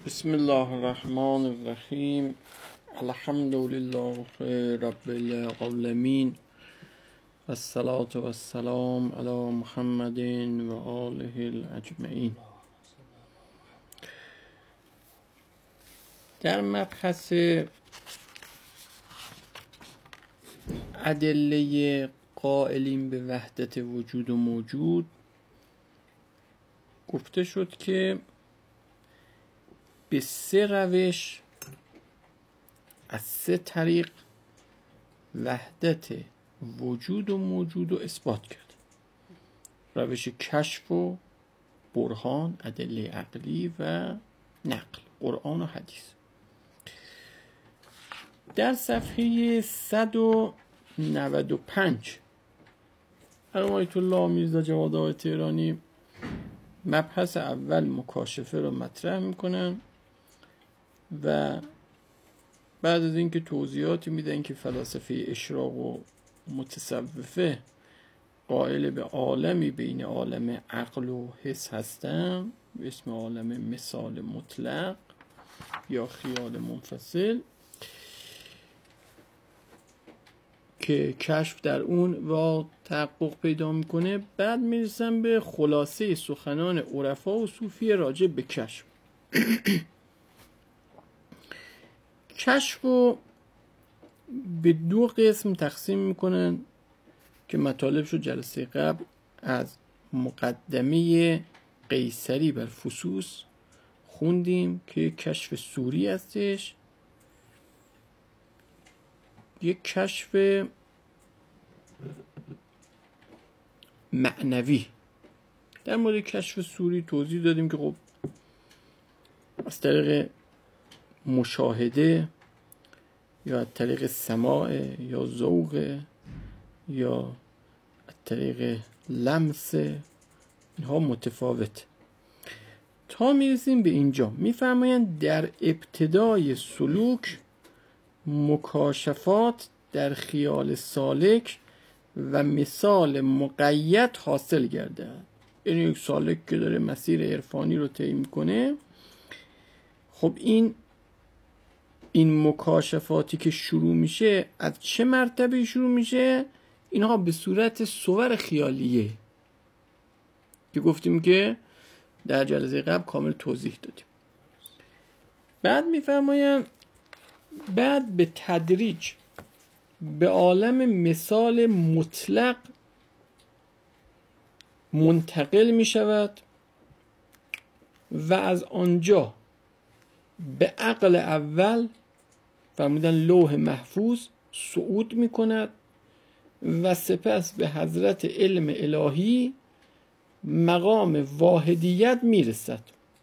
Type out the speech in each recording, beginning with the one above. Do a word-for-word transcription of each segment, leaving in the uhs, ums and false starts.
بسم الله الرحمن الرحیم. الحمد لله رب العالمین و الصلاة و السلام علی محمد و آله الاجمعین. در مبحث ادله قائلین به وحدت وجود و موجود گفته شد که به سه روش از سه طریق وحدت وجود و موجود رو اثبات کرد. روش کشف و برهان، ادله عقلی و نقل، قرآن و حدیث. در صفحه صد و نود و پنج آیت الله میرزا جواد آقای تهرانی مبحث اول مکاشفه رو مطرح میکنن و بعد از اینکه توضیحاتی میدن که فلاسفه اشراق و متصوفه قائل به عالمی بین عالم عقل و حس هستن به اسم عالم مثال مطلق یا خیال منفصل که کشف در اون و تحقق پیدا میکنه. بعد میرسن به خلاصه سخنان عرفا و صوفیه راجع به کشف. کشف رو به دو قسم تقسیم میکنن که مطالب شو جلسه قبل از مقدمه قیصری بر فصوص خوندیم که کشف سوری هستش، یک کشف معنوی. در مورد کشف سوری توضیح دادیم که خب از طریق مشاهده یا از طریق سماع یا ذوق یا از طریق لمس اینها متفاوت. تا میرسیم به اینجا میفرمایند در ابتدای سلوک مکاشفات در خیال سالک و مثال مقید حاصل گرده. یعنی یک سالک که داره مسیر عرفانی رو طی میکنه، خب این این مکاشفاتی که شروع میشه از چه مرتبه شروع میشه؟ اینها به صورت صور خیالیه که گفتیم که در جلسه قبل کامل توضیح دادیم. بعد میفرمایم بعد به تدریج به عالم مثال مطلق منتقل می شود و از آنجا به عقل اول فرمودن لوح محفوظ صعود می کند و سپس به حضرت علم الهی مقام واحدیت می رسد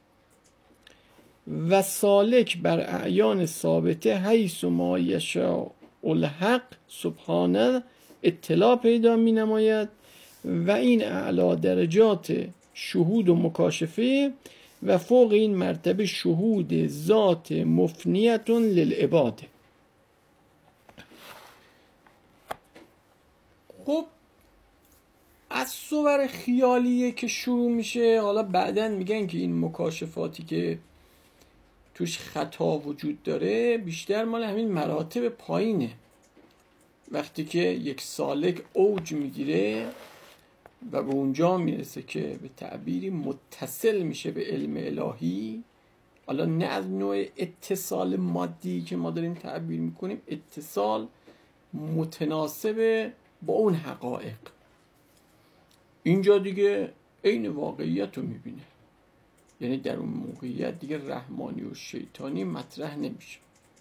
و سالک بر اعیان ثابته حیث ما یشاء الحق سبحانه اطلاع پیدا می نماید و این اعلی درجات شهود و مکاشفه و فوق این مرتبه شهود ذات مفنیتون للعباد. خب از صور خیالیه که شروع میشه. حالا بعدن میگن که این مکاشفاتی که توش خطا وجود داره بیشتر مال همین مراتب پایینه. وقتی که یک سالک اوج میگیره و به اونجا میرسه که به تعبیری متصل میشه به علم الهی، حالا نه از نوع اتصال مادی که ما داریم تعبیر میکنیم، اتصال متناسب با اون حقایق، اینجا دیگه عین واقعیت رو میبینه. یعنی در اون موقعیت دیگه رحمانی و شیطانی مطرح نمیشه.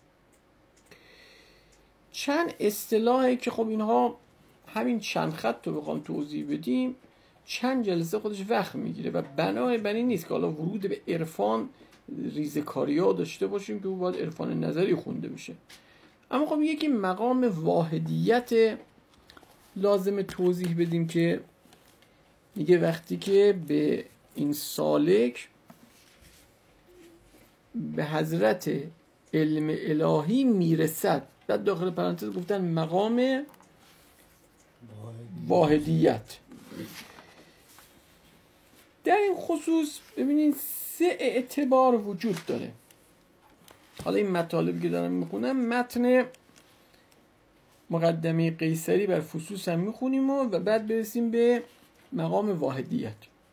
چند اصطلاحی که خب اینها همین چند خط رو بخوام توضیح بدیم چند جلسه خودش وقت میگیره و بنای بر این نیست که حالا ورود به عرفان ریزکاری ها داشته باشیم که باید عرفان نظری خونده بشه. اما خب یکی مقام واحدیت لازم توضیح بدیم که میگه وقتی که به این سالک به حضرت علم الهی میرسد، بعد داخل پرانتز گفتن مقام واحدیت. در این خصوص ببینید سه اعتبار وجود داره. حالا این مطالبی که دارم میخونم متن مقدمه قیصری بر فصوص هم میخونیم و, و بعد برسیم به مقام واحدیت.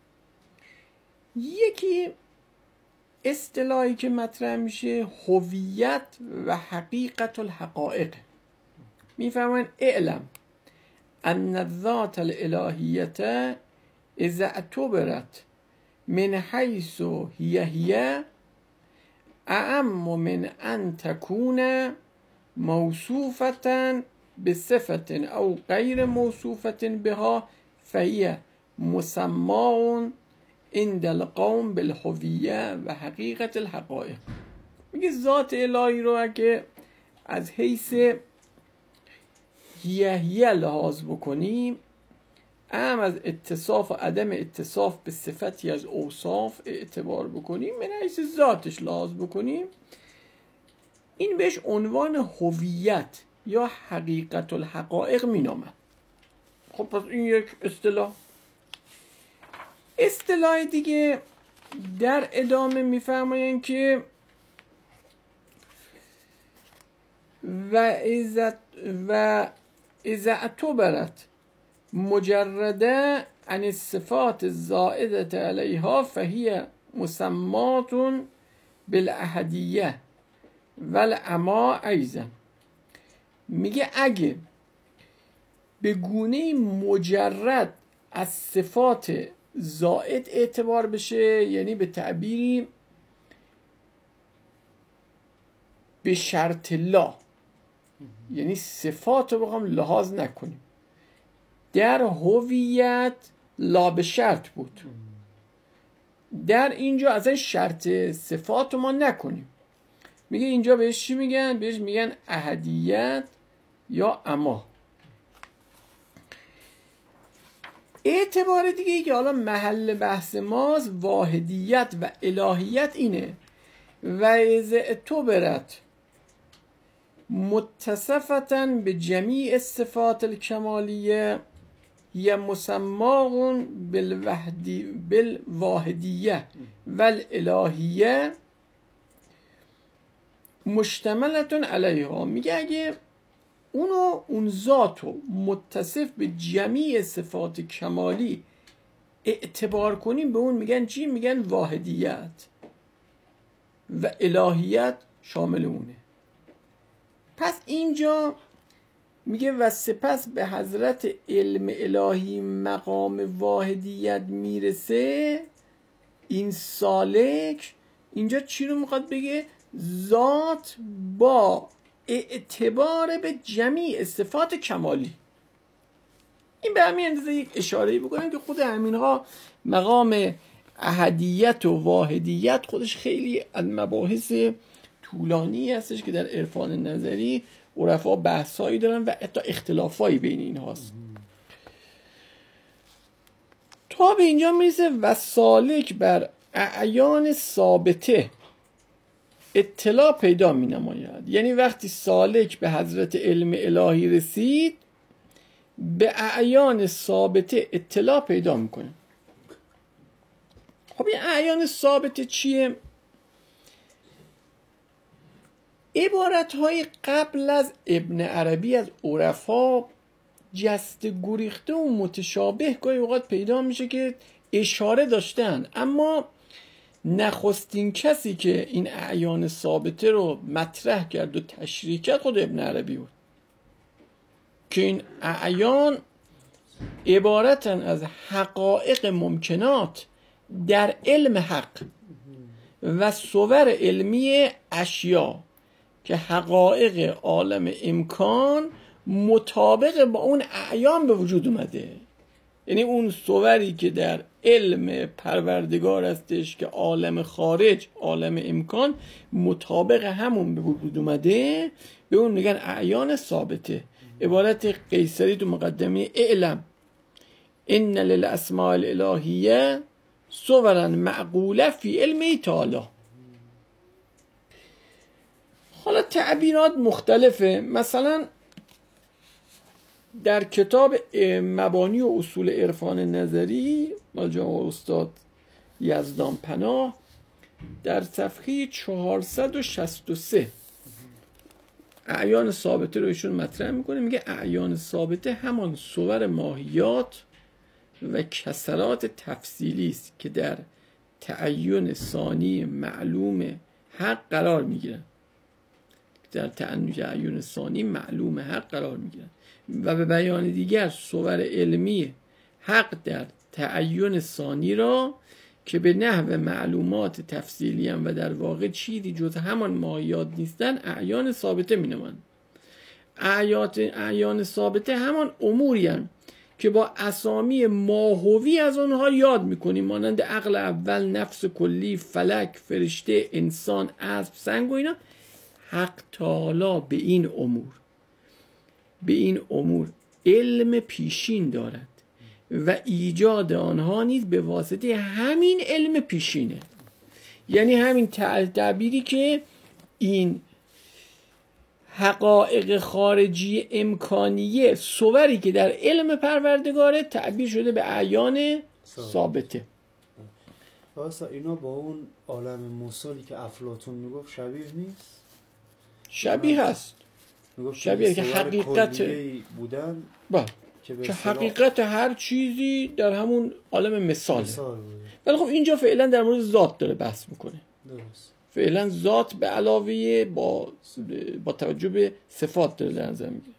یکی اصطلاحی که مطرح میشه هویت و حقیقت الحقائق. میفهمن اعلم ان الذات الالهیت اذا اعتبرت من حیث هی هی اعم من ان تكون موصوفة بصفة او غیر موصوفة بها فهي مسمى عند القوم بالهویه و حقیقت الحقائق. میگه ذات الهی رو که از حیث هیهیه لحاظ بکنیم، هم از اتصاف و عدم اتصاف به صفتی از اوصاف اعتبار بکنیم، من حیث ذاتش لحاظ بکنیم، این بهش عنوان هویت یا حقیقت الحقائق می نامد. خب پس این یک اصطلاح. اصطلاح دیگه در ادامه میفرمایند که و اذا و اذا اعتبرت مجرده عن الصفات الزائده علیها فهی مسمات بالاحدیه والعما ایضا. میگه اگه به گونه مجرد از صفات زائد اعتبار بشه، یعنی به تعبیری به شرط لا، یعنی صفات رو بخوام لحاظ نکنیم، در هویت لا به شرط بود، در اینجا از این شرط صفات رو ما نکنیم. میگه اینجا بهش چی میگن؟ بهش میگن احدیت یا اما. اعتبار دیگه ای که حالا محل بحث ماست واحدیت و الهیت اینه و اذا اعتبرت متصفة به جمیع الصفات الکمالیه یا مسماغ بالواحدیه و الالهیه مشتملتون علیها. میگه اگه اونو اون ذاتو متصف به جمیع صفات کمالی اعتبار کنیم، به اون میگن چی؟ میگن واحدیت و الهیت شامل اونه. پس اینجا میگه و سپس به حضرت علم الهی مقام واحدیت میرسه این سالک. اینجا چی رو میخواد بگه؟ ذات با اعتبار به جمیع صفات کمالی. این به همین اندازه یک اشاره‌ای بکنم که خود همینها مقام احدیت و واحدیت خودش خیلی از مباحث طولانی هستش که در عرفان نظری عرفا بحثایی دارن و حتی اختلافایی بین این هاست. تا به اینجا میرسه و سالک بر اعیان ثابته اطلاع پیدا می نماید. یعنی وقتی سالک به حضرت علم الهی رسید به اعیان ثابته اطلاع پیدا میکنه. خب این اعیان ثابته چیه؟ عبارت های قبل از ابن عربی از عرفا جست گریخته و متشابه گاهی اوقات پیدا میشه که اشاره داشتن، اما نخستین کسی که این اعیان ثابته رو مطرح کرد و تشریح کرد خود ابن عربی بود که این اعیان عبارتن از حقایق ممکنات در علم حق و صور علمی اشیا که حقایق عالم امکان مطابق با اون اعیان به وجود اومده. یعنی اون صوری که در علم پروردگار هستش که عالم خارج، عالم امکان مطابق همون به وجود اومده، به اون میگن اعیان ثابته. عبارت قیصری تو مقدمه اعلم ان للاسماء الالهیه صورا معقوله فی علم تعالی. حالا تعبیرات مختلفه. مثلا در کتاب مبانی و اصول عرفان نظری مال جناب استاد یزدان پناه در صفحه چهارصد و شصت و سه اعیان ثابته رو ایشون مطرح میکنه. میگه اعیان ثابته همان صور ماهیات و کسرات تفصیلی است که در تعین ثانی معلوم حق قرار میگیرن. در تعین ثانی معلوم حق قرار میگیرن و به بیان دیگر صور علمی حق در تعین ثانی را که به نحو معلومات تفصیلی هم و در واقع چیزی جز همان ماهیات نیستن اعیان ثابته می نمند. اعیان ثابته همان اموری هستند که با اسامی ماهوی از آنها یاد میکنیم، مانند عقل اول، نفس کلی، فلک، فرشته، انسان، اسب، سنگ و اینا. حق تعالی به این امور به این امور علم پیشین دارد و ایجاد آنها نیز به واسطه همین علم پیشینه. یعنی همین تعبیری که این حقایق خارجی امکانیه صوری که در علم پروردگاره تعبیر شده به اعیان ثابته. واسه اینا با اون عالم موصلی که افلاطون میگفت شبیه نیست؟ شبیه هست. شبیه که حقیقت بودن با که, که حقیقت هر چیزی در همون عالم مثاله. مثال ولی خب اینجا فعلا در مورد ذات داره بحث میکنه. درست. فعلا ذات به علاوه با با توجه به صفات داره در نظر میگیره.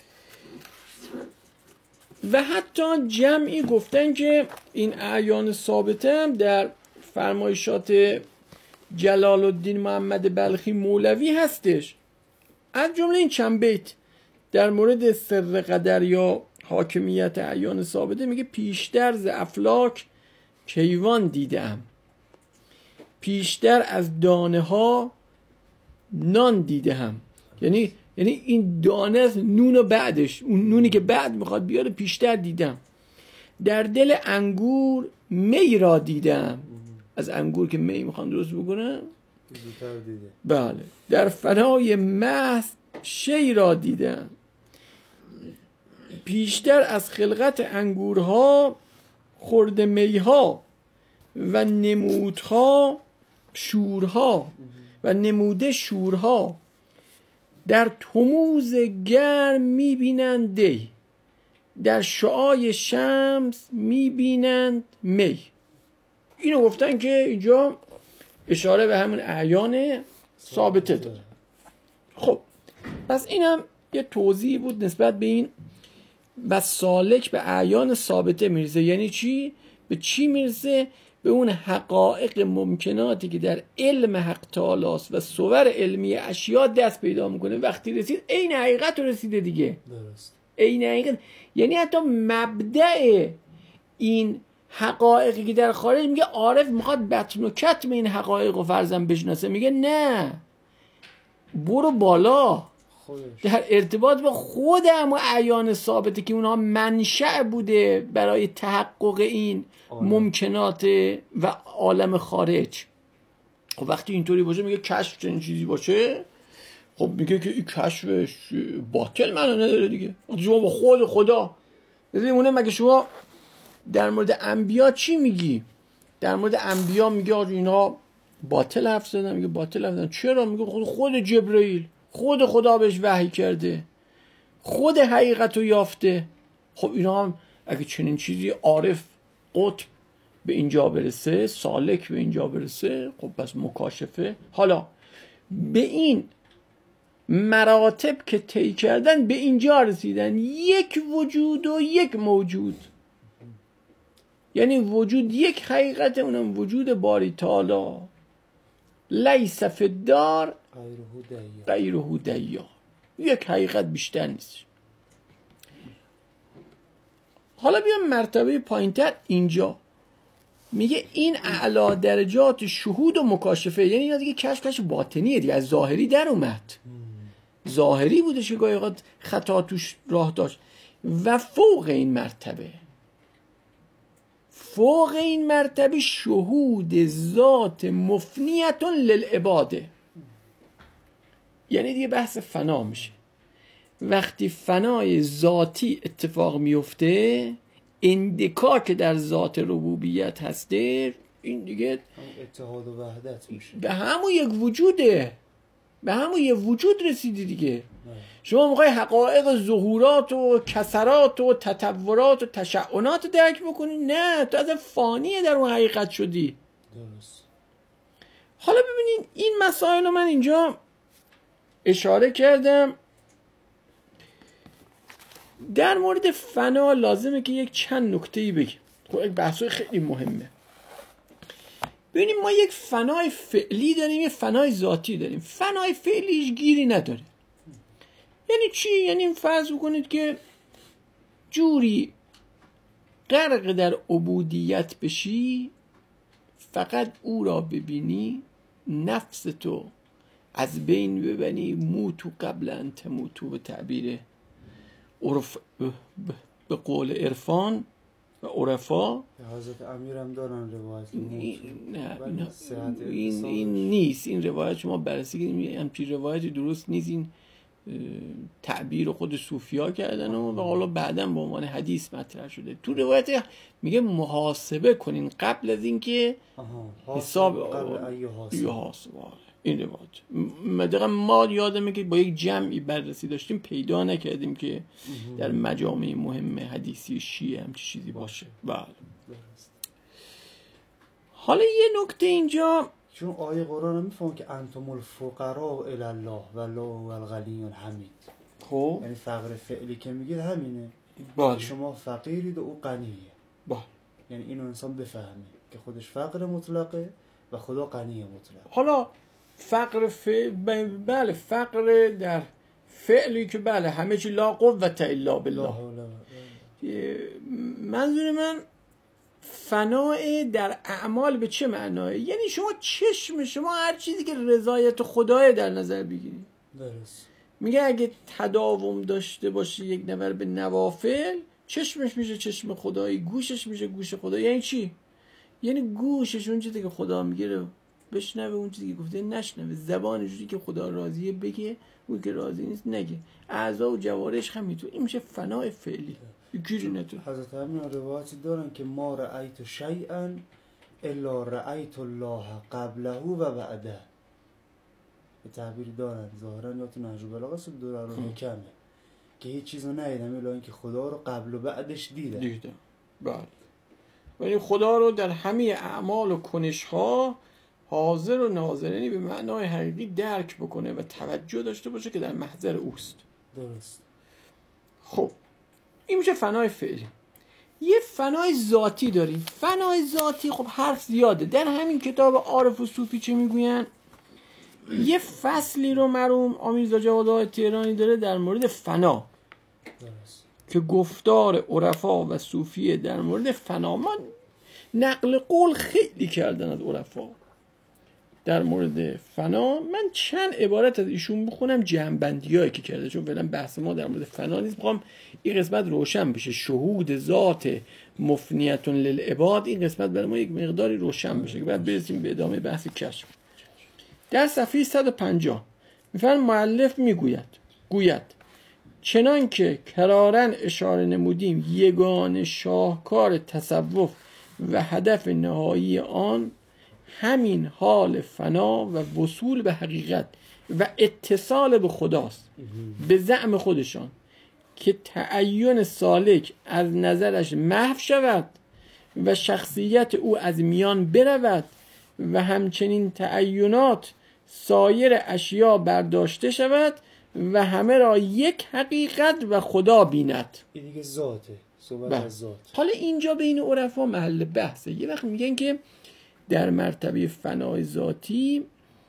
و حتی جمعی گفتن که این اعیان ثابته هم در فرمایشات جلال الدین محمد بلخی مولوی هستش. از جمله این چند بیت در مورد سر قدر یا حاکمیت اعیان ثابته میگه: پیشتر ز افلاک کیوان دیدم، پیشتر از دانه ها نان دیدم. یعنی یعنی این دانه از نون بعدش، اون نونی که بعد میخواد بیاره پیشتر دیدم. در دل انگور می را دیدم، از انگور که می میخوان درست بکنن زودتر دیده. بله. در فنای محض شی را دیدم، پیشتر از خلقت انگورها خرد میها و نمودها شورها و نموده شورها در تموز گرم میبینند دی، در شعاع شمس میبینند می. اینو گفتن که اینجا اشاره به همون اعیان ثابته داره. خب پس اینم یه توضیح بود نسبت به این. و سالک به اعیان ثابته میرسه. یعنی چی؟ به چی میرسه؟ به اون حقایق ممکناتی که در علم حق تعالی است و صور علمی اشیا دست پیدا میکنه. وقتی رسید عین حقیقت رو رسیده دیگه. درست. عین حقیقت. یعنی حتی مبدأ این حقایقی که در خارج میگه عارف میخواد بطن و کتم این حقایق رو فرضاً بشناسه، میگه نه، برو بالا خودش. در ارتباط با خود هم اعیان ثابته که اونها منشأ بوده برای تحقق این آلم. ممکنات و عالم خارج. خب وقتی اینطوری باشه میگه کشف چنین چیزی باشه، خب میگه که این کشفش باطل منو نداره دیگه. شما با خود خدا ببینید مگه شما در مورد انبیا چی میگی؟ در مورد انبیا میگه اینا باطل حرف زدن، میگه باطل حرف زدن. چرا؟ میگه خود خود جبرئیل خود خدا بهش وحی کرده، خود حقیقت رو یافته. خب اینا هم اگه چنین چیزی عارف قطب به اینجا برسه، سالک به اینجا برسه، خب پس مکاشفه. حالا به این مراتب که طی کردن به اینجا رسیدن، یک وجود و یک موجود، یعنی وجود یک حقیقت، اونم وجود باری تعالی، لیس فی الدار غیره دیا، یک حقیقت بیشتر نیست. حالا بیام مرتبه پایینتر. اینجا میگه این اعلی درجات شهود و مکاشفه، یعنی اینا دیگه کشف کشف باطنیه دیگه، از ظاهری در اومد. ظاهری بودش که گاهی اوقات خطا توش راه داشت. و فوق این مرتبه فوق این مرتبه شهود ذات مفنیتون للعباده، یعنی دیگه بحث فنا میشه. وقتی فنای ذاتی اتفاق میفته، اندکا که در ذات ربوبیت هسته، این دیگه اتحاد و وحدت میشه، به همون یک وجوده، به همون یک وجود رسیدی دیگه. شما میخوای حقایق ظهورات و کسرات و تطورات و تشعنات درک بکنی؟ نه، تو از فانیه در اون حقیقت شدی. درست. حالا ببینین این مسائل رو من اینجا اشاره کردم. در مورد فنا لازمه که یک چند نکته‌ای بگیم. خب یک بحثای خیلی مهمه. ببینیم ما یک فنای فعلی داریم، یک فنای ذاتی داریم. فنای فعلی هیچ گیری نداره. یعنی چی؟ یعنی فرض بکنید که جوری غرق در عبودیت بشی، فقط او را ببینی، نفس تو از بین ببینی، موتو قبل ان تموتو، به تعبیر عرف، به قول عرفان و عرفا. حضرت امیر هم دارن روایت این نه این این نیست، این روایت شما بررسی کنید، همچین روایتی درست نیست. این تعبیر خود صوفیا کردن و حالا بعداً به عنوان حدیث مطرح شده. تو روایت میگه محاسبه کنین قبل از اینکه حساب قبل حاسب. این روایت دقیقا ما یادمه که با یک جمعی بررسی داشتیم، پیدا نکردیم که در مجامع مهم حدیثی شیعه همچی چیزی باشه. بله. حالا یه نکته اینجا، چون آیه قرآن رو میفهمم که انتم الفقراء الی الله والله هو الغنی الحمید. خب یعنی فقر فعلی که میگه همینه. بله. شما فقیرید و او غنیه. بله. یعنی اینو انسان بفهمه که خودش فقر مطلقه و خدا غنی مطلق. حالا فقر فعل، بله فقر در فعلی که بله همه چی لا قوت الا بالله. منظور من فناء در اعمال به چه معناه؟ یعنی شما چشم شما هر چیزی که رضایت خدای در نظر بگیری. درست. میگه اگه تداوم داشته باشی یک نفر به نوافل، چشمش میشه چشم خدایی، گوشش میشه گوش خدایی. یعنی چی؟ یعنی گوشش اون چیزی که خدا میگه بشنوه، اون چیزی که گفته نشنوه، زبانش چیزی که خدا راضیه بگه، اون که راضی نیست نگه، اعضا و جوارش هم میتونه. این میشه فناء فعلی. گیری نداره. حضرت همین روایتی دارن که ما رأیت شیئا الا رأیت الله قبله و بعده. به تعبیری دارن ظاهرا یا تو نهج البلاغه سب دور رو کمه که هیچ چیزو ندیدم الا اینکه خدا رو قبل و بعدش دیدم. دیدم. بله. ولی خدا رو در همه اعمال و کنش‌ها حاضر و ناظر، یعنی به معنای حقیقی درک بکنه و توجه داشته باشه که در محضر اوست. درست. خب این میشه فنای فعلی. یه فنای ذاتی داریم. فنای ذاتی خب حرف زیاده. در همین کتاب عارف و صوفی چه میگوین؟ یه فصلی رو مرحوم آمیرزا جوادآقای تهرانی داره در مورد فنا. درست. که گفتار عرفا و صوفیه در مورد فنا. ما نقل قول خیلی کردن از عرفا در مورد فنا. من چند عبارت از ایشون بخونم، جمع‌بندیایی که کرده، چون فعلا بحث ما در مورد فنا نیست. میخوام این قسمت روشن بشه. شهود ذات مفنیتون للعباد، این قسمت برای ما یک مقداری روشن بشه که بعد برسیم به ادامه بحث کشف. در صفحه صد و پنجاه میفرماید مؤلف میگوید گوید چنان که کرارن اشاره نمودیم، یگان شاهکار تصوف و هدف نهایی آن همین حال فنا و وصول به حقیقت و اتصال به خداست. به زعم خودشان که تعین سالک از نظرش محو شود و شخصیت او از میان برود و همچنین تعینات سایر اشیا برداشته شود و همه را یک حقیقت و خدا بیند. این دیگه ذاته، صحبت از ذات. حالا اینجا بین عرفا محل بحثه. یه وقت میگن که در مرتبه فنای ذاتی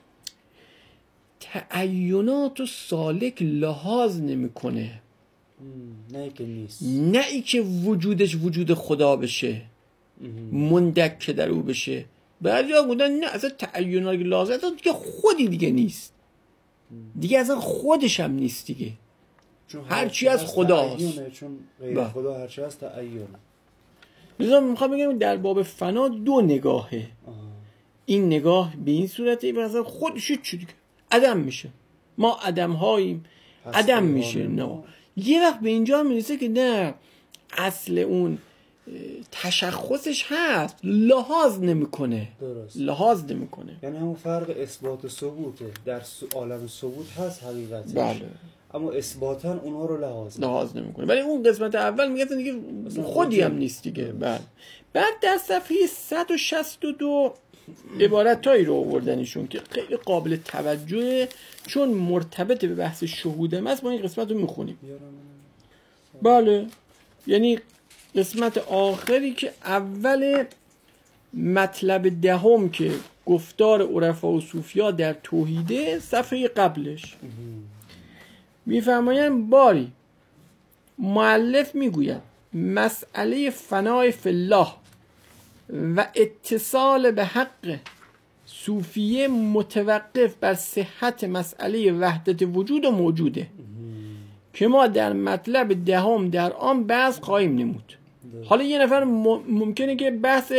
تعینات و سالک لحاظ نمیکنه، نه که نیست، نه ای که وجودش وجود خدا بشه، مندک که در او بشه. بعضی ها گفتن نه اصلا تعینات که لازم اصلا دیگه خودی دیگه نیست، دیگه اصلا خودش هم نیست دیگه، هرچی از خداست، چون غیر خدا هرچی از تعینه. مثلا میخوام بگم در باب فنا دو نگاهه. آه. این نگاه به این صورته مثلا خودش چی دیگه عدم میشه، ما عدم هاییم، عدم میشه. نه یه وقت به اینجا میرسه که نه اصل اون تشخصش هست، لحاظ نمیکنه. درست. لحاظ نمیکنه. یعنی همون فرق اثبات و ثبوته. در عالم ثبوت هست حقیقتش، بله، اما اثباتا اونها رو لحاظ لحاظ نمیکنه. ولی اون قسمت اول میگه دیگه خودی هم نیست دیگه. بله. بعد در صفحه صد و شصت و دو عبارتایی رو آوردنشون که خیلی قابل توجهه، چون مرتبط به بحث شهود است. ما این قسمت رو میخونیم. بله، یعنی قسمت آخری که اول مطلب دهم که گفتار عرفا و صوفیا در توحیده، صفحه قبلش میفرمایند باری مؤلف میگوید مسئله فنای فی الله و اتصال به حق صوفیه متوقف بر صحت مسئله وحدت وجود و موجوده که ما در مطلب دهم در آن بحث خواهیم نمود. حالا یه نفر ممکنه که بحث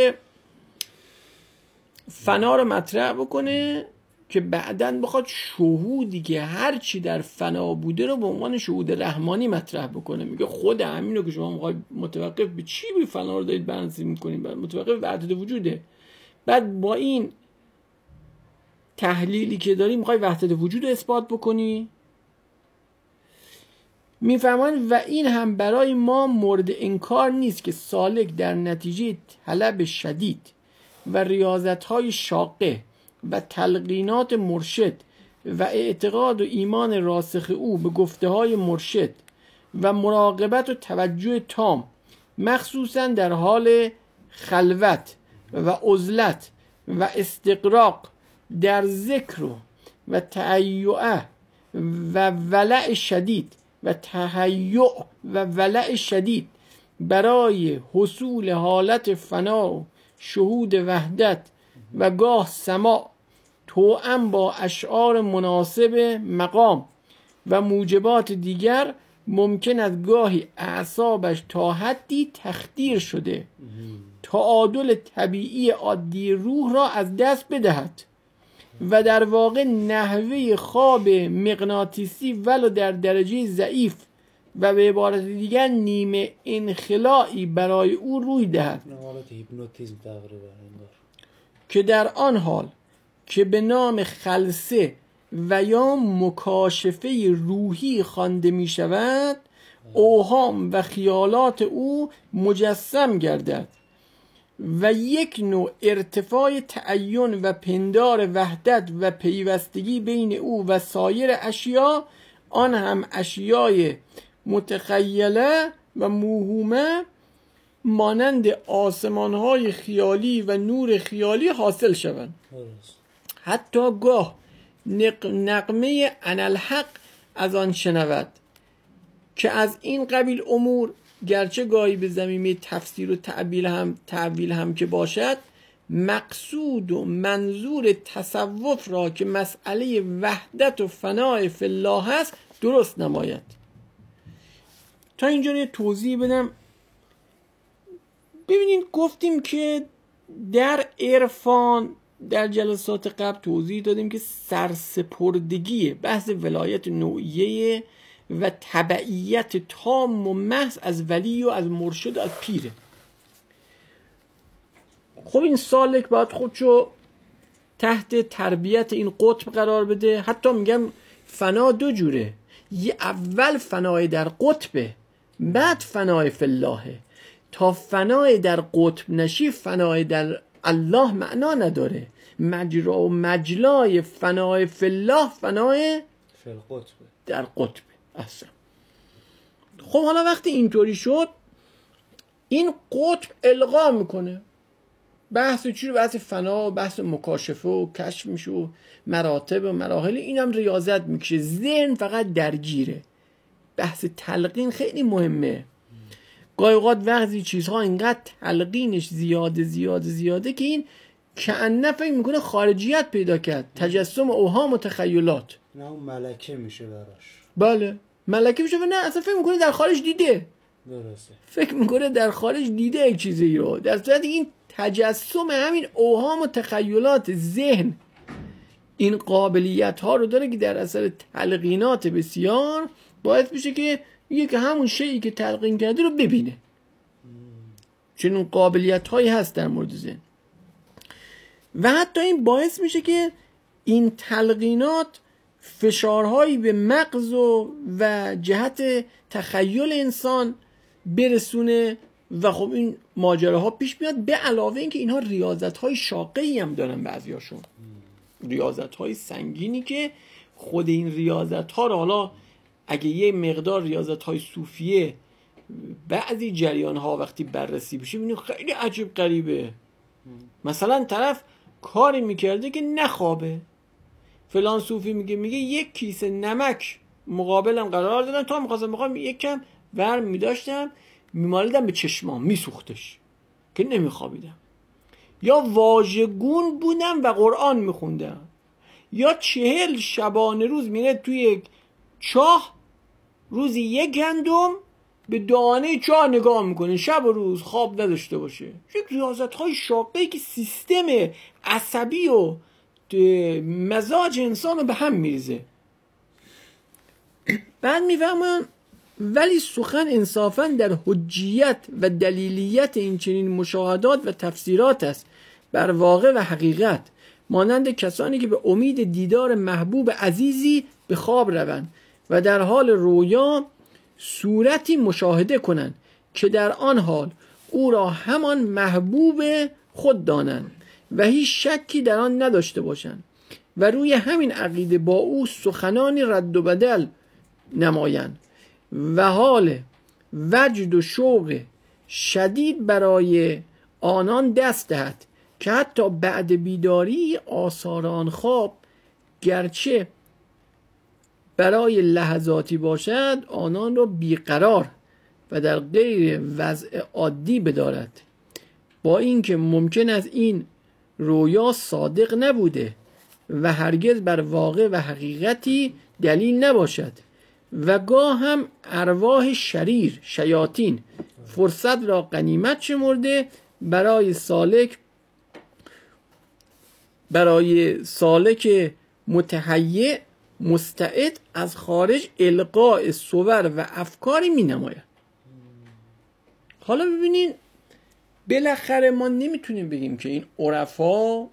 فنا رو مطرح بکنه که بعداً بخواد شهودی که هر چی در فنا بوده رو به عنوان شهود رحمانی مطرح بکنه. میگه خود همین رو که شما میخواید متوقف به چی به فنا رو دارید بررسی میکنید، متوقف به وحدت وجوده. بعد با این تحلیلی که داری میخوای وحدت وجود رو اثبات بکنی. میفهمن و این هم برای ما مورد انکار نیست که سالک در نتیجه طلب شدید و ریاضت‌های شاقه و تلقینات مرشد و اعتقاد و ایمان راسخ او به گفته‌های مرشد و مراقبت و توجه تام، مخصوصاً در حال خلوت و عزلت و استقراق در ذکر و تهیع و ولع شدید و تهیع و ولع شدید برای حصول حالت فنا، شهود وحدت و گاه سماع توأم با اشعار مناسب مقام و موجبات دیگر، ممکن است گاهی اعصابش تا حدی تخدیر شده تعادل طبیعی عادی روح را از دست بدهد و در واقع نحوه خواب مغناطیسی ولو در درجه ضعیف و به عبارت دیگر نیمه انخلاعی برای او روی دهد که در آن حال که به نام خلسه و یا مکاشفه روحی خوانده می شود، اوهام و خیالات او مجسم گردد و یک نوع ارتفاع تعین و پندار وحدت و پیوستگی بین او و سایر اشیا، آن هم اشیای متخیله و موهومه مانند آسمانهای خیالی و نور خیالی حاصل شوند. حتی گاه نق نغمه انالحق از آن شنود که از این قبیل امور گرچه گاهی به زمینه تفسیر و تعبیل هم تعبیل هم که باشد، مقصود و منظور تصوف را که مسئله وحدت و فنای فی الله است درست نماید. تا اینجا یه توضیح بدم. ببینید گفتیم که در عرفان در جلسات قبل توضیح دادیم که سرسپردگی بحث ولایت نوعیه و تبعیت تام و محض از ولی و از مرشد و از پیره. خب این سالک باید خودشو تحت تربیت این قطب قرار بده. حتی میگم فنا دو جوره، یه اول فنای در قطبه، بعد فنای فی الله. تا فنای در قطب نشی فنای در الله معنا نداره. مجرا و مجلای فنای فی الله فنای فی القطب در قطب اصلا. خب حالا وقتی اینطوری شد، این قطب القا میکنه بحث چی رو؟ بحث فنا و بحث مکاشفه و کشف میشه و مراتب و مراحل. اینم ریاضت میکشه، ذهن فقط درگیره. بحث تلقین خیلی مهمه. گاهی اوقات بعضی چیزها اینقدر تلقینش زیاده زیاده زیاده که این کأنه فکر میکنه خارجیت پیدا کرد، تجسم اوهام و تخیلات. نه اون ملکه میشه براش. بله ملکه میشه و نه اصلا فکر میکنه در خارج دیده. درسته. فکر میکنه در خارج دیده یک چیزی رو، در صورتی این تجسم همین اوهام و تخیلات ذهن این قابلیت ها رو داره که در اثر تلقینات بسیار باعث میشه که یک همون شیئی که تلقین کرده رو ببینه. چنین قابلیت هایی هست در مورد ذهن. و حتی این باعث میشه که این تلقینات فشارهایی به مغز و, و جهت تخیل انسان برسونه و خب این ماجراها پیش میاد. به علاوه اینکه اینها ریاضت‌های شاقی هم دارن، بعضیاشون ریاضت‌های سنگینی که خود این ریاضت‌ها رو حالا اگه یه مقدار ریاضت‌های صوفیه بعضی جریان‌ها وقتی بررسی بشه می‌بینید خیلی عجیب غریبه. مثلا طرف کاری میکرده که نخوابه، فلان صوفی میگه میگه یک کیسه نمک مقابلم قرار دادن، تا میخواستم میخوام یک کم ور میداشتم میمالیدم به چشمام میسوختش که نمیخوابیدم. یا واژگون بودم و قرآن میخوندم، یا چهل شبانه روز میره توی یک چاه، روزی یک گندم به دانه چاه نگاه میکنه، شب و روز خواب نداشته باشه. یک ریاضت های شاقی که سیستم عصبی و مزاج انسان رو به هم میریزه. بعد میفهمم ولی سخن انصافا در حجیت و دلیلیت این چنین مشاهدات و تفسیرات است بر واقع و حقیقت، مانند کسانی که به امید دیدار محبوب عزیزی به خواب روند و در حال رویا صورتی مشاهده کنند که در آن حال او را همان محبوب خود دانند و هیچ شکی در آن نداشته باشند و روی همین عقیده با او سخنانی رد و بدل نمایند و حال وجد و شوق شدید برای آنان دست دهد که حتی بعد بیداری آثار آن خواب گرچه برای لحظاتی باشد آنان را بیقرار و در غیر وضع عادی بدارد، با اینکه ممکن است این رویا صادق نبوده و هرگز بر واقع و حقیقتی دلیل نباشد و گاه هم ارواح شریر شیاطین فرصت را غنیمت شمرده برای سالک برای سالک متهیئ مستعد از خارج القاء صور و افکاری می نماید. حالا ببینین بالاخره ما نمیتونیم بگیم که این عرفا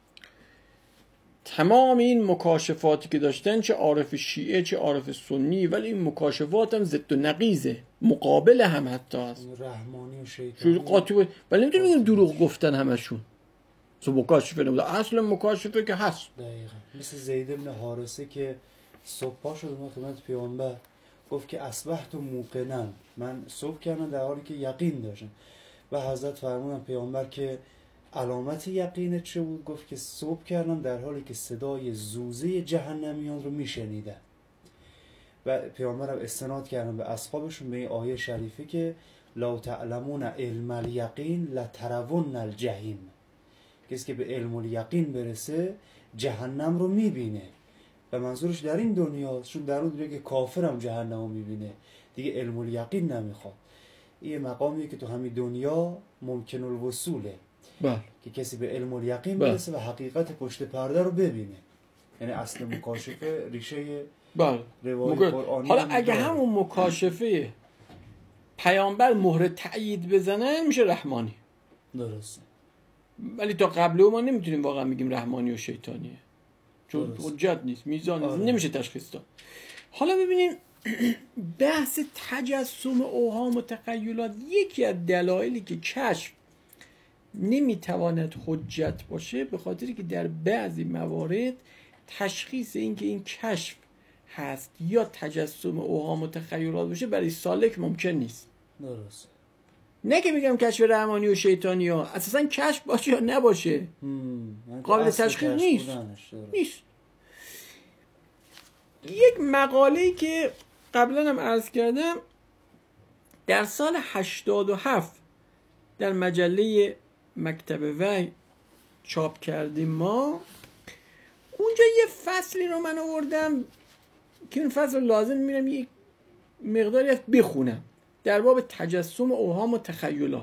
تمام این مکاشفاتی که داشتن، چه عارف شیعه چه عارف سنی، ولی این مکاشفات هم ضد و نقیزه، مقابل هم حتی هست، رحمانی و شیطانی قاطی. ولی نمیتونیم بگیم دروغ گفتن همشون. تو مکاشفه نبوده، اصل مکاشفه که هست. دقیقا مثل زید بن حارثه که صبح پا شد اومد خدمت پیامبر گفت که اصبحت موقنا، من صبح کردم در حالی که یقین داشتم. و حضرت فرمودن پیامبر که علامت یقینت چه بود؟ گفت که صبح کردم در حالی که صدای زوزه جهنمیان رو میشنیدم. و پیامبر هم استناد کردن به اصحابشون به این آیه شریفه که لا تعلمون علم الیقین لترون الجحیم، کسی که به علم الیقین برسه جهنم رو میبینه. و منظورش در این دنیا، چون در اون دنیا که کافرم جهنم رو میبینه دیگه علم الیقین نمیخواد. این مقامیه که تو همین دنیا ممکن الوصوله، بله، که کسی به علم الیقین برسه و حقیقت پشت پرده رو ببینه. یعنی اصل مکاشفه ریشه بله روایت قرآنی. حالا اگه همون مکاشفه پیامبر مهر تأیید بزنن میشه رحمانی، درسته. ولی تا قبل ما نمیتونیم واقعا بگیم رحمانی و شیطانیه، چون حجت نیست، میزان نیست، نمیشه تشخیص داد. حالا ببینیم بحث تجسم اوهام و تخیلات، یکی از دلایلی که کشف نمیتواند حجت باشه به خاطری که در بعضی موارد تشخیص این که این کشف هست یا تجسم اوهام و تخیلات باشه برای سالک ممکن نیست. درست. نه که بگم کشف رحمانی و شیطانی ها اساسا کشف باشه یا نباشه قابل تشخیص نیست. نیست. یک مقاله‌ای که قبلا هم عرض کردم در سال هشتاد و هفت در مجله مکتب وحی چاپ کردیم ما، اونجا یه فصلی رو من آوردم که اون فصل لازم میرم یک مقداری از بخونم در باب تجسم اوهام و تخیلات.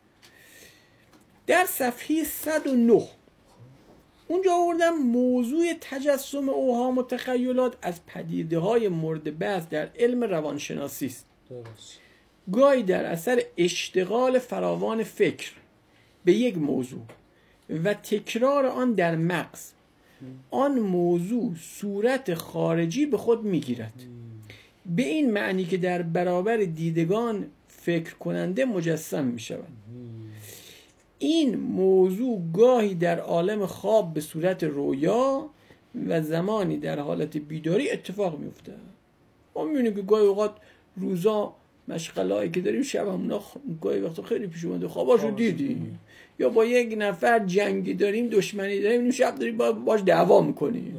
در صفحه صد و نه اونجا آوردم موضوع تجسم اوهام و تخیلات از پدیده های مورد بحث در علم روانشناسی است. گاهی در اثر اشتغال فراوان فکر به یک موضوع و تکرار آن در مغز، آن موضوع صورت خارجی به خود میگیرد، به این معنی که در برابر دیدگان فکر کننده مجسم می شود. این موضوع گاهی در عالم خواب به صورت رویا و زمانی در حالت بیداری اتفاق می افته. ما می بینیم که گاهی اوقات روزا مشغله‌ای که داریم شب همونا گاهی وقتا خیلی پیش اومده خواباشو دیدیم، یا با یک نفر جنگی داریم، دشمنی داریم، این شب داریم باش دعوا میکنیم.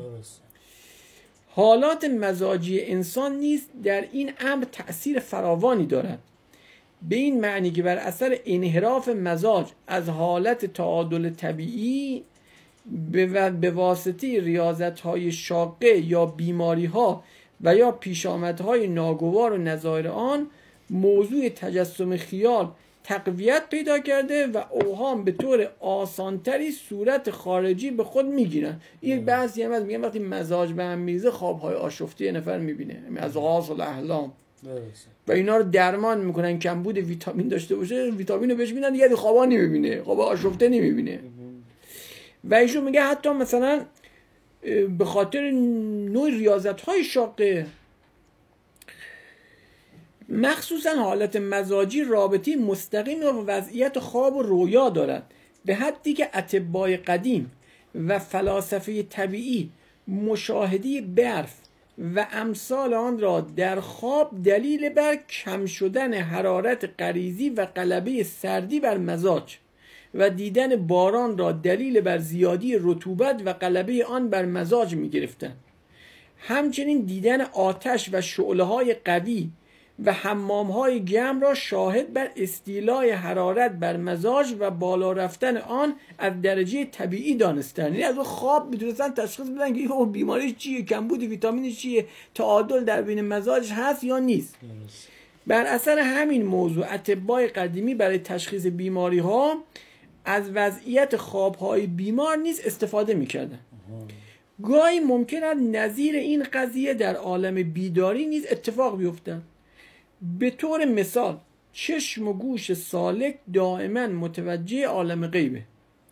حالات مزاجی انسان نیز در این امر تأثیر فراوانی دارد، به این معنی که بر اثر انحراف مزاج از حالت تعادل طبیعی به واسطه ریاضت‌های شاقه یا بیماری‌ها و یا پیشامدهای ناگوار و نظایر آن، موضوع تجسم خیال تقویت پیدا کرده و اوهام به طور آسانتری صورت خارجی به خود میگیرن. این بعضی هم از میگن وقتی مزاج به هم میریزه خوابهای آشفته یه نفر میبینه از غاص الاحلام و اینا رو درمان میکنن، کمبود ویتامین داشته باشه ویتامین رو بهش میدن دیگه خوابا نمیبینه، خواب آشفته نمیبینه. و ایشون میگه حتی مثلا به خاطر نوع ریاضت‌های شاقه، مخصوصا حالت مزاجی، رابطی مستقیم با وضعیت خواب و رویا دارد، به حدی که اطبای قدیم و فلاسفه طبیعی مشاهده برف و امثال آن را در خواب دلیل بر کم شدن حرارت غریزی و غلبه سردی بر مزاج و دیدن باران را دلیل بر زیادی رطوبت و غلبه آن بر مزاج می گرفتند. همچنین دیدن آتش و شعله‌های قوی و حمام‌های گرم را شاهد بر استیلای حرارت بر مزاج و بالا رفتن آن از درجه طبیعی دانستند. یعنی از خواب میتونستن تشخیص بدن که این بیماری چیه، کمبود ویتامین چیه، تعادل در بین مزاج هست یا نیست. بر اثر همین موضوع اطبای قدیمی برای تشخیص بیماری‌ها از وضعیت خواب‌های بیمار نیز استفاده می‌کردند. گاهی ممکن است نظیر این قضیه در عالم بیداری نیز اتفاق بیفتد. به طور مثال چشم و گوش سالک دائما متوجه عالم غیبه